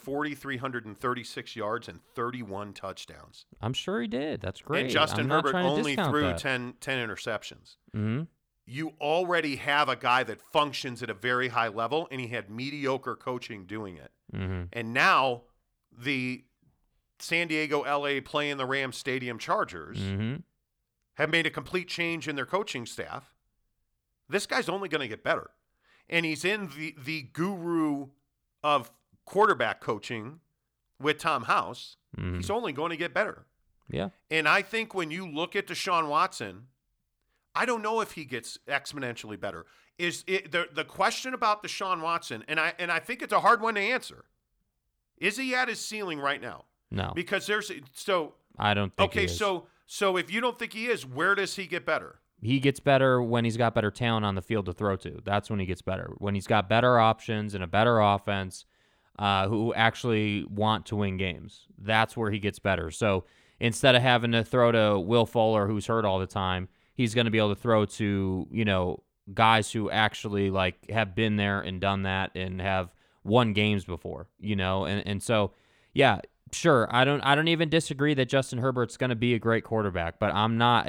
4,336 yards and 31 touchdowns. I'm sure he did. That's great. And Justin Herbert only threw 10 interceptions. Mm-hmm. You already have a guy that functions at a very high level, and he had mediocre coaching doing it. Mm-hmm. And now the San Diego, LA playing the Rams Stadium Chargers have made a complete change in their coaching staff. This guy's only going to get better. And he's in the guru of quarterback coaching with Tom House. Mm-hmm. He's only going to get better. Yeah. And I think when you look at Deshaun Watson, I don't know if he gets exponentially better. Is it the question about Deshaun Watson, and I think it's a hard one to answer. Is he at his ceiling right now? No. Because I don't think he is. so if you don't think he is, where does he get better? He gets better when he's got better talent on the field to throw to. That's when he gets better. When he's got better options and a better offense who actually want to win games. That's where he gets better. So instead of having to throw to Will Fuller, who's hurt all the time, he's going to be able to throw to, guys who actually have been there and done that and have won games before, and so, yeah, sure. I don't even disagree that Justin Herbert's going to be a great quarterback, but I'm not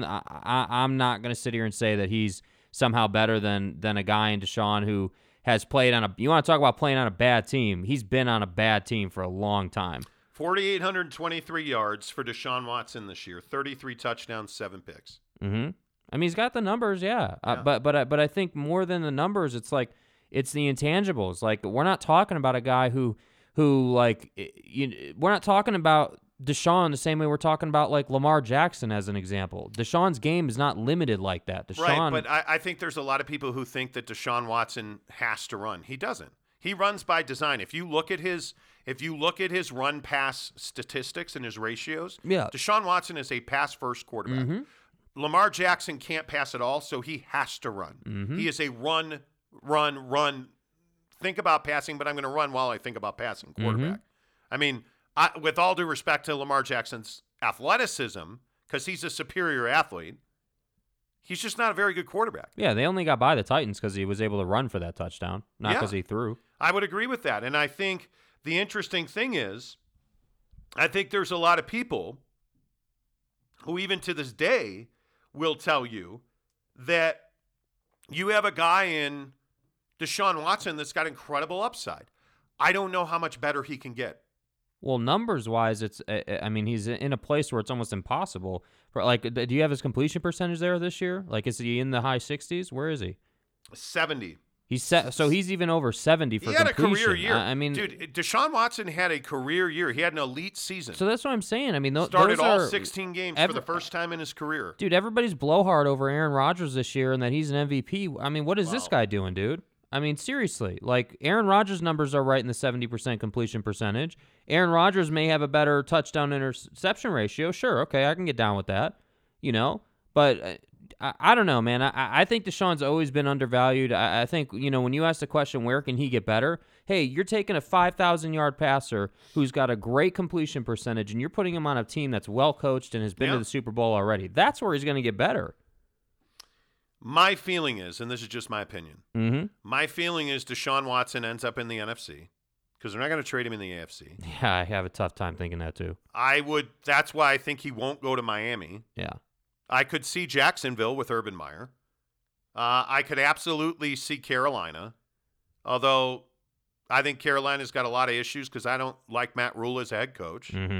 going to sit here and say that he's somehow better than a guy in Deshaun who has played on you want to talk about playing on a bad team. He's been on a bad team for a long time. 4,823 yards for Deshaun Watson this year, 33 touchdowns, 7 picks. Mm-hmm. I mean, he's got the numbers, yeah. But I think more than the numbers, it's the intangibles. We're not talking about a guy who we're not talking about Deshaun the same way we're talking about Lamar Jackson as an example. Deshaun's game is not limited like that. Right, but I think there's a lot of people who think that Deshaun Watson has to run. He doesn't. He runs by design. If you look at his run pass statistics and his ratios, Deshaun Watson is a pass first quarterback. Mm-hmm. Lamar Jackson can't pass at all, so he has to run. Mm-hmm. He is a run. Think about passing, but I'm going to run while I think about passing quarterback. Mm-hmm. I mean, with all due respect to Lamar Jackson's athleticism, because he's a superior athlete, he's just not a very good quarterback. Yeah, they only got by the Titans because he was able to run for that touchdown, not because he threw. I would agree with that. And I think the interesting thing is, I think there's a lot of people who even to this day will tell you that you have a guy in Deshaun Watson that's got incredible upside. I don't know how much better he can get. Well, numbers-wise, he's in a place where it's almost impossible. Do you have his completion percentage there this year? Is he in the high 60s? Where is he? 70. So he's even over 70 for completion. He had a career year. Dude, Deshaun Watson had a career year. He had an elite season. So that's what I'm saying. Started all 16 games for the first time in his career. Dude, everybody's blowhard over Aaron Rodgers this year and that he's an MVP. What is this guy doing, dude? Seriously. Aaron Rodgers' numbers are right in the 70% completion percentage. Aaron Rodgers may have a better touchdown interception ratio. Sure, okay, I can get down with that. But I don't know, man. I think Deshaun's always been undervalued. I think, when you ask the question, where can he get better? Hey, you're taking a 5,000-yard passer who's got a great completion percentage, and you're putting him on a team that's well-coached and has been to the Super Bowl already. That's where he's going to get better. My feeling is, and this is just my opinion, mm-hmm. my feeling is Deshaun Watson ends up in the NFC because they're not going to trade him in the AFC. Yeah, I have a tough time thinking that too. That's why I think he won't go to Miami. Yeah. I could see Jacksonville with Urban Meyer. I could absolutely see Carolina, although I think Carolina's got a lot of issues because I don't like Matt Rule as a head coach. Mm-hmm.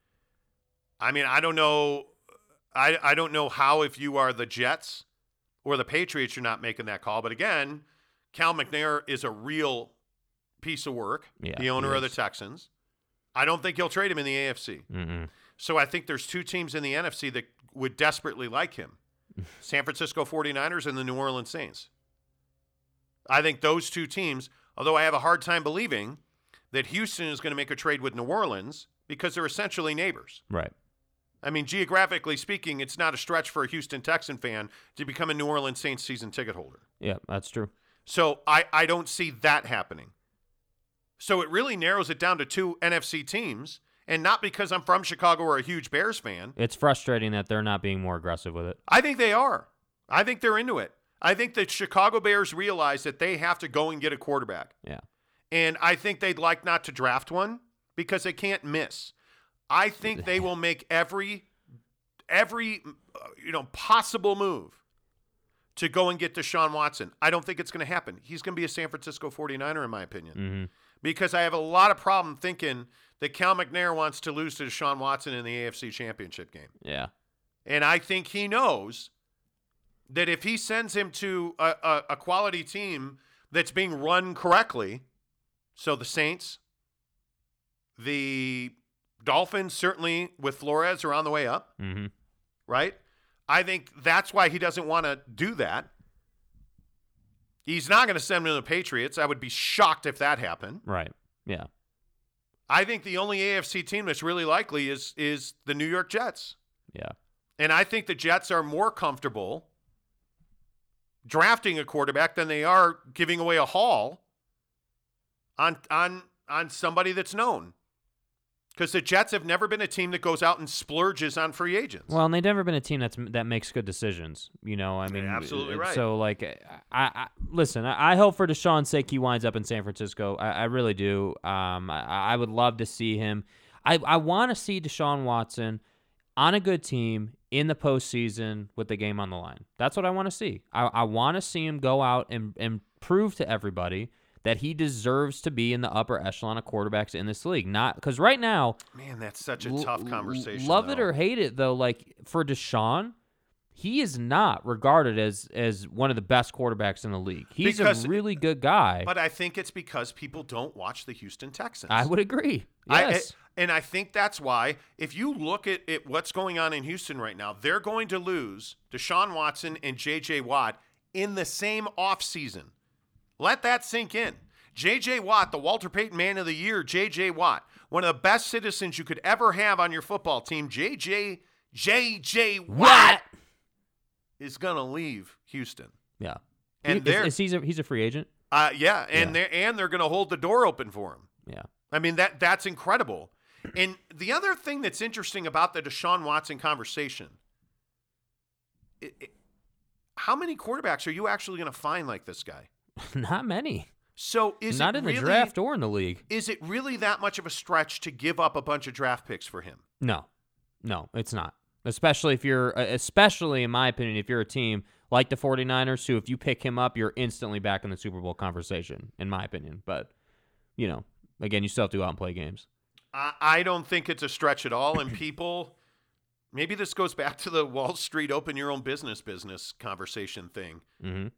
I don't know. I don't know how, if you are the Jets or the Patriots, you're not making that call. But again, Cal McNair is a real piece of work, the owner of the Texans. I don't think he'll trade him in the AFC. Mm-hmm. So I think there's two teams in the NFC that would desperately like him. San Francisco 49ers and the New Orleans Saints. I think those two teams, although I have a hard time believing that Houston is going to make a trade with New Orleans because they're essentially neighbors. Right. Geographically speaking, it's not a stretch for a Houston Texan fan to become a New Orleans Saints season ticket holder. Yeah, that's true. So I don't see that happening. So it really narrows it down to 2 NFC teams, and not because I'm from Chicago or a huge Bears fan. It's frustrating that they're not being more aggressive with it. I think they are. I think they're into it. I think the Chicago Bears realize that they have to go and get a quarterback. Yeah. And I think they'd like not to draft one because they can't miss. I think they will make every possible move to go and get Deshaun Watson. I don't think it's going to happen. He's going to be a San Francisco 49er, in my opinion, because I have a lot of problem thinking that Cal McNair wants to lose to Deshaun Watson in the AFC Championship game. Yeah. And I think he knows that if he sends him to a quality team that's being run correctly, so the Saints, the Dolphins, certainly with Flores, are on the way up, right? I think that's why he doesn't want to do that. He's not going to send him to the Patriots. I would be shocked if that happened. Right. Yeah. I think the only AFC team that's really likely is the New York Jets. Yeah. And I think the Jets are more comfortable drafting a quarterback than they are giving away a haul on somebody that's known. Because the Jets have never been a team that goes out and splurges on free agents. Well, and they've never been a team that makes good decisions. I mean, You're absolutely right. So, listen. I hope for Deshaun's sake he winds up in San Francisco. I really do. I would love to see him. I want to see Deshaun Watson on a good team in the postseason with the game on the line. That's what I want to see. I want to see him go out and prove to everybody that he deserves to be in the upper echelon of quarterbacks in this league. Not because right now, man, that's such a tough conversation. Love it or hate it, though. Like for Deshaun, he is not regarded as one of the best quarterbacks in the league. He's a really good guy. But I think it's because people don't watch the Houston Texans. I would agree. Yes. And I think that's why, if you look at what's going on in Houston right now, they're going to lose Deshaun Watson and J.J. Watt in the same offseason. Let that sink in. J.J. Watt, the Walter Payton Man of the Year, J.J. Watt, one of the best citizens you could ever have on your football team, J.J. Watt is going to leave Houston. Yeah. And he's a free agent? Yeah, and they're going to hold the door open for him. Yeah. I mean, that's incredible. And the other thing that's interesting about the Deshaun Watson conversation, how many quarterbacks are you actually going to find like this guy? Not many. So is not it in really, the draft or in the league? Is it really that much of a stretch to give up a bunch of draft picks for him? No, it's not. Especially in my opinion, if you're a team like the 49ers, who if you pick him up, you're instantly back in the Super Bowl conversation, in my opinion. But, again, you still have to go out and play games. I don't think it's a stretch at all. And people, maybe this goes back to the Wall Street open your own business conversation thing. Mm-hmm.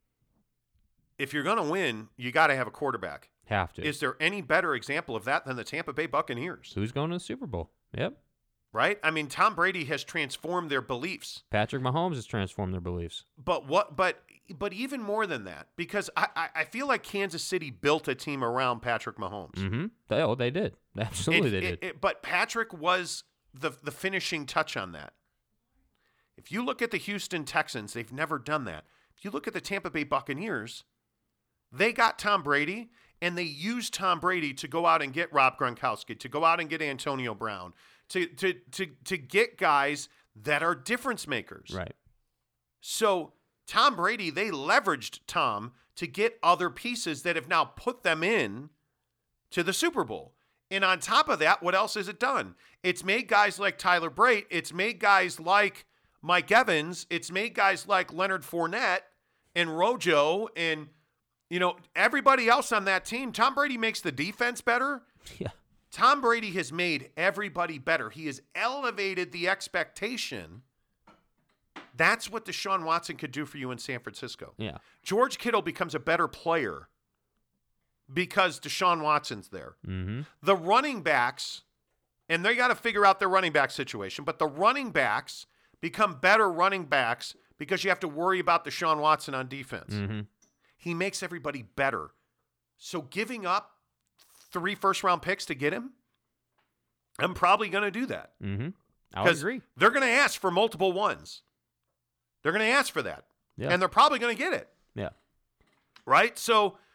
If you're going to win, you got to have a quarterback. Have to. Is there any better example of that than the Tampa Bay Buccaneers? Who's going to the Super Bowl? Yep. Right? I mean, Tom Brady has transformed their beliefs. Patrick Mahomes has transformed their beliefs. But even more than that, because I feel like Kansas City built a team around Patrick Mahomes. Mm-hmm. They did. Absolutely, they did. But Patrick was the finishing touch on that. If you look at the Houston Texans, they've never done that. If you look at the Tampa Bay Buccaneers, they got Tom Brady, and they used Tom Brady to go out and get Rob Gronkowski, to go out and get Antonio Brown, to get guys that are difference makers. Right. So Tom Brady, they leveraged Tom to get other pieces that have now put them in to the Super Bowl. And on top of that, what else has it done? It's made guys like Tyler Brate. It's made guys like Mike Evans. It's made guys like Leonard Fournette and Rojo and everybody else on that team. Tom Brady makes the defense better. Yeah. Tom Brady has made everybody better. He has elevated the expectation. That's what Deshaun Watson could do for you in San Francisco. Yeah. George Kittle becomes a better player because Deshaun Watson's there. Mm-hmm. The running backs, and they got to figure out their running back situation, but the running backs become better running backs because you have to worry about Deshaun Watson on defense. Mm-hmm. He makes everybody better. So giving up 3 first-round picks to get him, I'm probably going to do that. Mm-hmm. I would agree. They're going to ask for multiple ones. They're going to ask for that. Yeah. And they're probably going to get it. Yeah. Right? So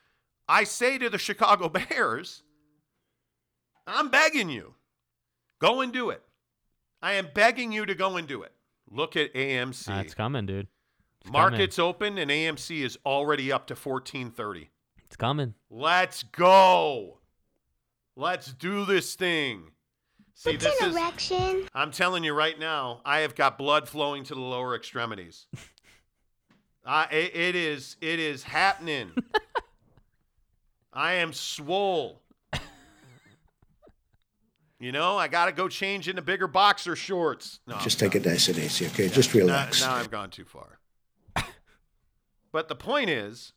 I say to the Chicago Bears, I'm begging you, go and do it. I am begging you to go and do it. Look at AMC. It's coming, dude. Market's open, and AMC is already up to 14.30. It's coming. Let's go. Let's do this thing. See, What's this an is. erection? I'm telling you right now, I have got blood flowing to the lower extremities. It is happening. I am swole. You know, I got to go change into bigger boxer shorts. No, just take it nice and easy, okay? Just relax. Now I've gone too far. But the point is,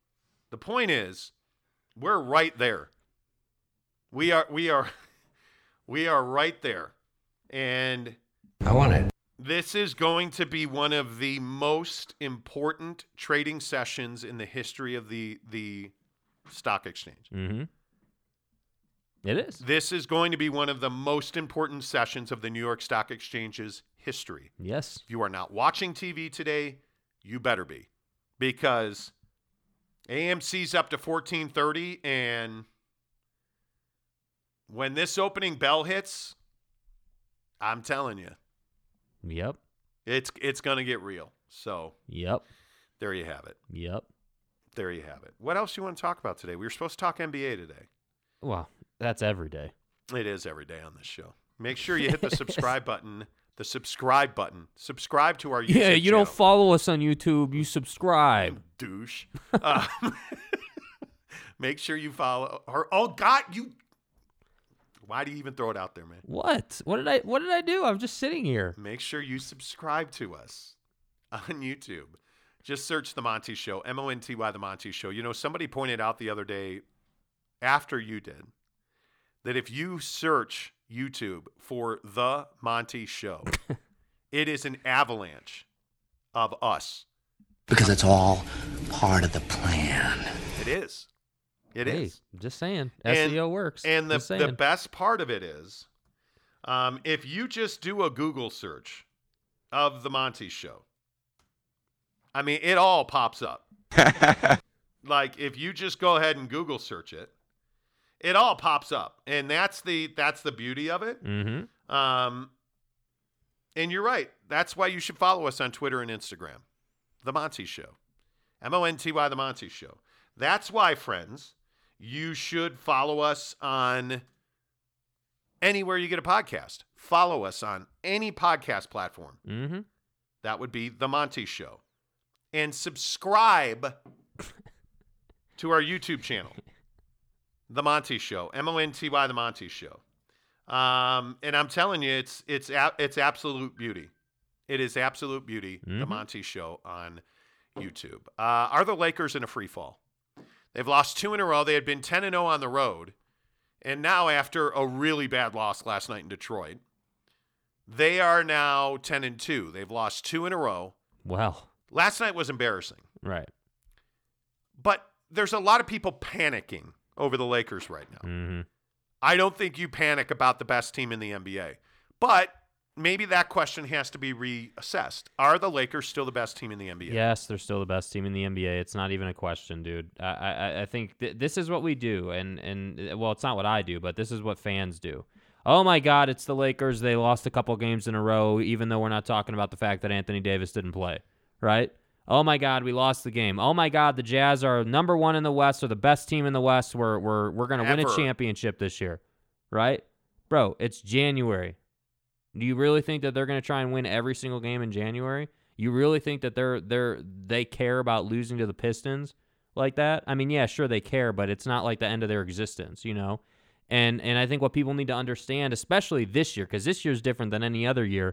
we're right there. We are right there. And I want it. This is going to be one of the most important trading sessions in the history of the stock exchange. Mm-hmm. It is. This is going to be one of the most important sessions of the New York Stock Exchange's history. Yes. If you are not watching TV today, you better be. Because AMC's up to 14.30, and when this opening bell hits, I'm telling you. Yep. It's going to get real. So, yep. There you have it. Yep. There you have it. What else do you want to talk about today? We were supposed to talk NBA today. Well, that's every day. It is every day on this show. Make sure you hit the subscribe button. The subscribe button. Subscribe to our YouTube channel. You don't follow us on YouTube. You subscribe. Douche. Make sure you follow her. Oh, God, you... Why do you even throw it out there, man? What? What did I do? I'm just sitting here. Make sure you subscribe to us on YouTube. Just search The Monty Show, MONTY The Monty Show. You know, somebody pointed out the other day, after you did, that if you search YouTube for The Monty Show, it is an avalanche of us. Because it's all part of the plan. It is. It is. Just saying. SEO works. And the best part of it is, if you just do a Google search of The Monty Show, I mean, it all pops up. Like, if you just go ahead and Google search it, it all pops up. And that's the beauty of it. Mm-hmm. And you're right. That's why you should follow us on Twitter and Instagram. The Monty Show. MONTY The Monty Show. That's why, friends, you should follow us on anywhere you get a podcast. Follow us on any podcast platform. Mm-hmm. That would be The Monty Show. And subscribe to our YouTube channel, The Monty Show, MONTY The Monty Show. And I'm telling you, it's absolute beauty. It is absolute beauty, The Monty Show on YouTube. Are the Lakers in a free fall? They've lost 2 in a row. They had been 10-0 on the road. And now, after a really bad loss last night in Detroit, they are now 10-2. They've lost 2 in a row. Wow. Last night was embarrassing. Right. But there's a lot of people panicking over the Lakers right now. Mm-hmm. I don't think you panic about the best team in the NBA. But maybe that question has to be reassessed. Are the Lakers still the best team in the NBA? Yes, they're still the best team in the NBA. It's not even a question, dude. I think this is what we do. And well, it's not what I do, but this is what fans do. Oh, my God, it's the Lakers. They lost a couple games in a row, even though we're not talking about the fact that Anthony Davis didn't play, right? Oh, my God, we lost the game. Oh, my God, the Jazz are number 1 in the West, or the best team in the West. We're going to win a championship this year, right? Bro, it's January. Do you really think that they're going to try and win every single game in January? You really think that they care about losing to the Pistons like that? I mean, yeah, sure they care, but it's not like the end of their existence, you know? And I think what people need to understand, especially this year, because this year's different than any other year,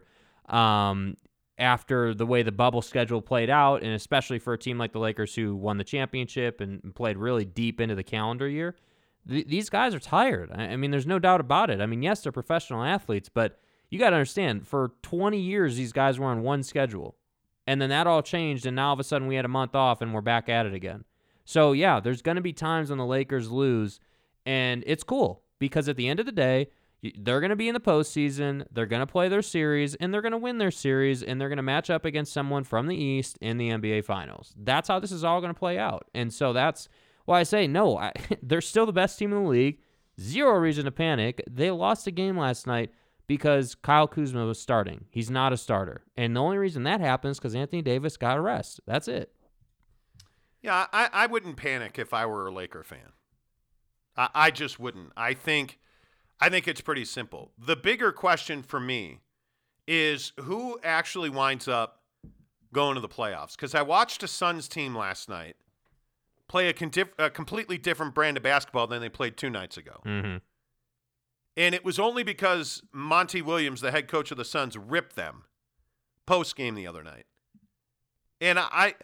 after the way the bubble schedule played out, and especially for a team like the Lakers who won the championship and played really deep into the calendar year, these guys are tired. I mean, there's no doubt about it. I mean, yes, they're professional athletes, but you got to understand, for 20 years, these guys were on one schedule. And then that all changed, and now all of a sudden we had a month off, and we're back at it again. So, yeah, there's going to be times when the Lakers lose, and it's cool. Because at the end of the day, they're going to be in the postseason, they're going to play their series, and they're going to win their series, and they're going to match up against someone from the East in the NBA Finals. That's how this is all going to play out. And so that's Well, I say no. They're still the best team in the league. Zero reason to panic. They lost a game last night because Kyle Kuzma was starting. He's not a starter. And the only reason that happens is because Anthony Davis got a rest. That's it. Yeah, I wouldn't panic if I were a Laker fan. I just wouldn't. I think it's pretty simple. The bigger question for me is who actually winds up going to the playoffs. Because I watched a Suns team last night play a completely different brand of basketball than they played 2 nights ago. Mm-hmm. And it was only because Monty Williams, the head coach of the Suns, ripped them post-game the other night. And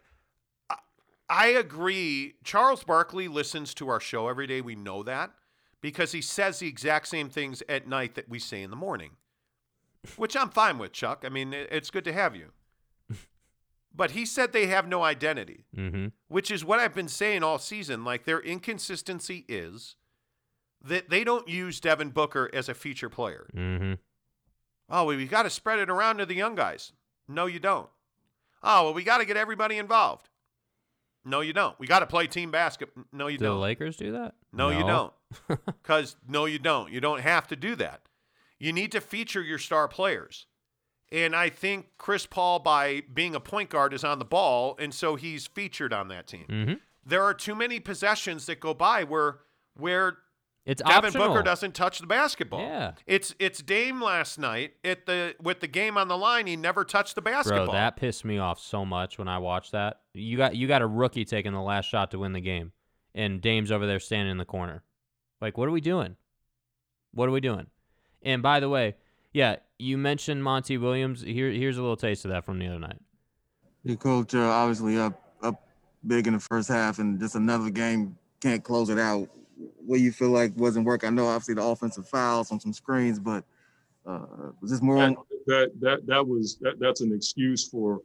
I agree. Charles Barkley listens to our show every day. We know that because he says the exact same things at night that we say in the morning, which I'm fine with, Chuck. I mean, it's good to have you. But he said they have no identity, which is what I've been saying all season. Like, their inconsistency is that they don't use Devin Booker as a feature player. Mm-hmm. Oh, well, we got to spread it around to the young guys. No, you don't. Oh, well, we got to get everybody involved. No, you don't. We got to play team basketball. No, you don't. Do the Lakers do that? No, you don't. Because, no, you don't. You don't have to do that. You need to feature your star players. And I think Chris Paul, by being a point guard, is on the ball, and so he's featured on that team. Mm-hmm. There are too many possessions that go by where it's Devin optional. Booker doesn't touch the basketball. Yeah. It's Dame last night with the game on the line. He never touched the basketball. Bro, that pissed me off so much when I watched that. You got a rookie taking the last shot to win the game, and Dame's over there standing in the corner. Like, what are we doing? What are we doing? And by the way, yeah, you mentioned Monty Williams. Here's a little taste of that from the other night. Your coach obviously up big in the first half, and just another game can't close it out. What do you feel like wasn't working? I know obviously the offensive fouls on some screens, but was this more? That's an excuse for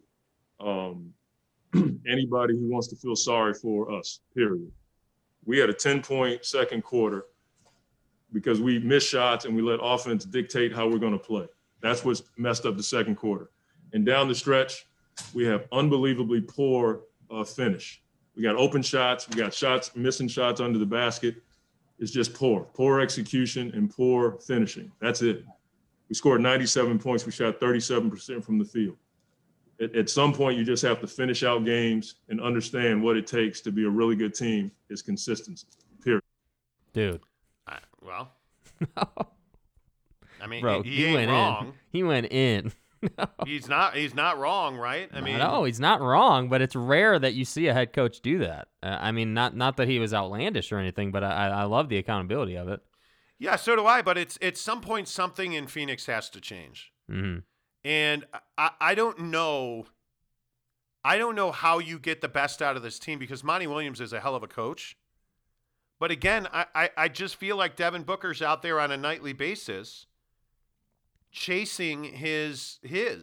anybody who wants to feel sorry for us. Period. We had a 10-point second quarter because we missed shots and we let offense dictate how we're going to play. That's what's messed up the second quarter. And down the stretch, we have unbelievably poor finish. We got open shots. We got missing shots under the basket. It's just poor execution and poor finishing. That's it. We scored 97 points. We shot 37% from the field. At some point, you just have to finish out games and understand what it takes to be a really good team is consistency, period. Dude. Well, I mean, bro, he ain't went wrong. In. He went in. He's not wrong, right? I mean, no, he's not wrong, but it's rare that you see a head coach do that. I mean, not that he was outlandish or anything, but I love the accountability of it. Yeah, so do I. But it's at some point something in Phoenix has to change, and I don't know. I don't know how you get the best out of this team because Monty Williams is a hell of a coach. But again, I just feel like Devin Booker's out there on a nightly basis chasing his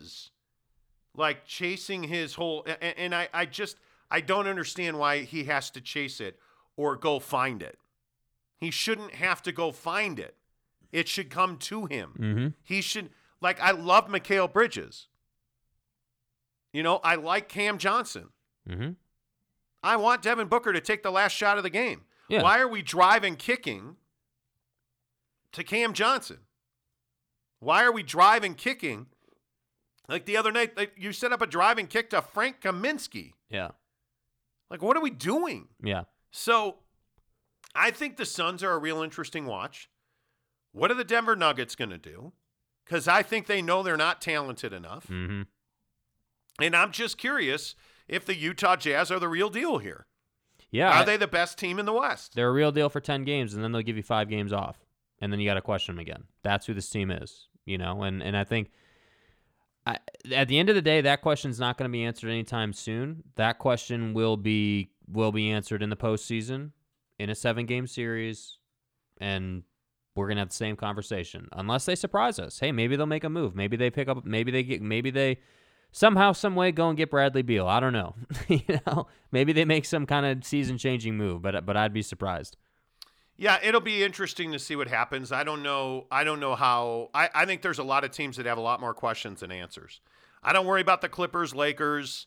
whole, and I don't understand why he has to chase it or go find it. He shouldn't have to go find it. It should come to him. He should, like, I love Mikal Bridges. You know, I like Cam Johnson. I want Devin Booker to take the last shot of the game. Yeah. Why are we driving kicking to Cam Johnson? Why are we driving kicking? Like the other night, you set up a driving kick to Frank Kaminsky. Yeah. Like, what are we doing? Yeah. So I think the Suns are a real interesting watch. What are the Denver Nuggets going to do? Because I think they know they're not talented enough. And I'm just curious if the Utah Jazz are the real deal here. Yeah. Are they the best team in the West? They're a real deal for 10 games, and then they'll give you 5 games off. And then you got to question them again. That's who this team is, you know? And I think at the end of the day, that question's not going to be answered anytime soon. That question will be answered in the postseason, in a 7-game series, and we're going to have the same conversation. Unless they surprise us. Hey, maybe they'll make a move. Maybe they pick up, maybe they somehow, some way go and get Bradley Beal. I don't know. You know, maybe they make some kind of season-changing move, but I'd be surprised. Yeah, it'll be interesting to see what happens. I don't know how. I think there's a lot of teams that have a lot more questions than answers. I don't worry about the Clippers, Lakers.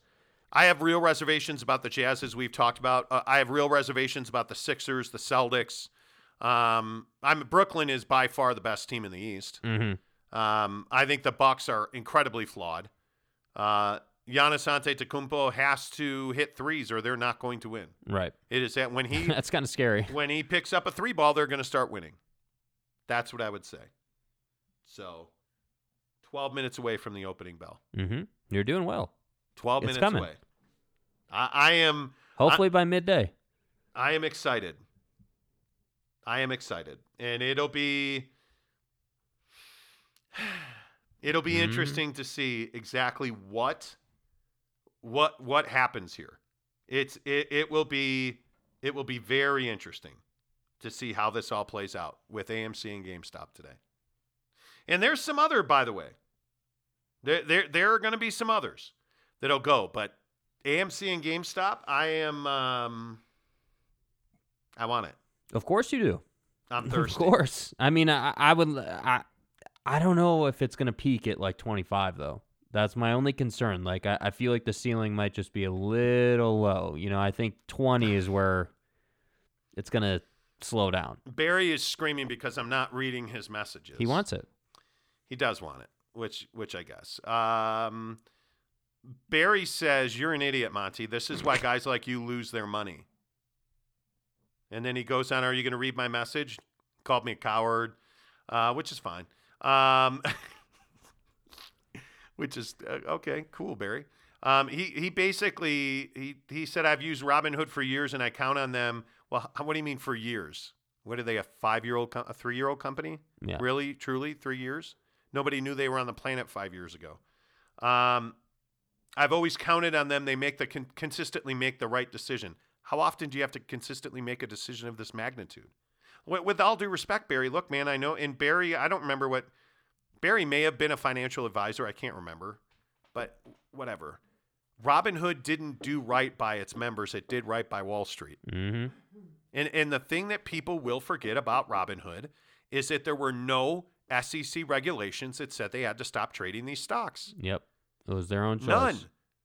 I have real reservations about the Jazz, as we've talked about. I have real reservations about the Sixers, the Celtics. Brooklyn is by far the best team in the East. Mm-hmm. I think the Bucks are incredibly flawed. Giannis Antetokounmpo has to hit threes or they're not going to win. Right. It is that when he that's kind of scary. When he picks up a three ball, they're going to start winning. That's what I would say. So, 12 minutes away from the opening bell. Mm-hmm. You're doing well. 12 it's minutes coming. away. I am. Hopefully by midday. I am excited. And it'll be interesting to see exactly what happens here. It will be very interesting to see how this all plays out with AMC and GameStop today. And there's some other, by the way. There are going to be some others that'll go, but AMC and GameStop, I want it. Of course you do. I'm thirsty. Of course. I mean, I don't know if it's going to peak at like 25 though. That's my only concern. Like I feel like the ceiling might just be a little low. You know, I think 20 is where it's going to slow down. Barry is screaming because I'm not reading his messages. He wants it. He does want it, which I guess. Barry says, "You're an idiot, Monty. This is why guys like you lose their money." And then he goes on, "Are you going to read my message?" Called me a coward, which is fine. Which is okay, cool, Barry. He basically he said, "I've used Robinhood for years and I count on them." Well, what do you mean for years? What are they, a 3-year-old company? Yeah. Really, truly, 3 years? Nobody knew they were on the planet 5 years ago. I've always counted on them. They consistently make the right decision. How often do you have to consistently make a decision of this magnitude? With all due respect, Barry, look, man, I know, and Barry, I don't remember what, Barry may have been a financial advisor. I can't remember, but whatever. Robinhood didn't do right by its members. It did right by Wall Street. Mm-hmm. And the thing that people will forget about Robinhood is that there were no SEC regulations that said they had to stop trading these stocks. Yep. It was their own choice. None.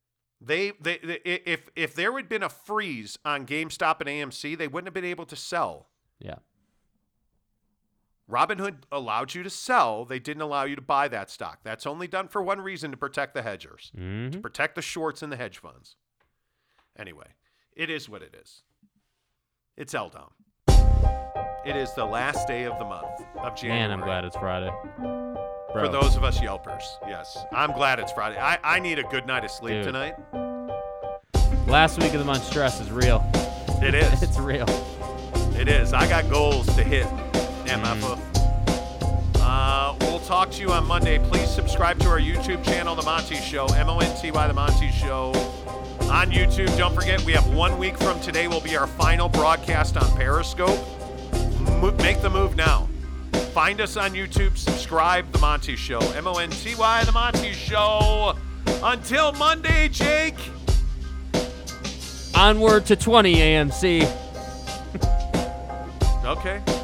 If there had been a freeze on GameStop and AMC, they wouldn't have been able to sell. Yeah. Robinhood allowed you to sell. They didn't allow you to buy that stock. That's only done for one reason, to protect the hedgers, to protect the shorts and the hedge funds. Anyway, it is what it is. It's Eldom. It is the last day of the month of January. Man, I'm glad it's Friday. Bro. For those of us Yelpers, yes. I'm glad it's Friday. I need a good night of sleep tonight. Last week of the month stress is real. It is. It's real. It is. I got goals to hit, MFA. We'll talk to you on Monday. Please subscribe to our YouTube channel, The Monty Show, MONTY, The Monty Show. On YouTube, don't forget, we have 1 week from today will be our final broadcast on Periscope. Make the move now. Find us on YouTube, subscribe, The Monty Show, MONTY, The Monty Show. Until Monday, Jake. Onward to 20 AMC. Okay.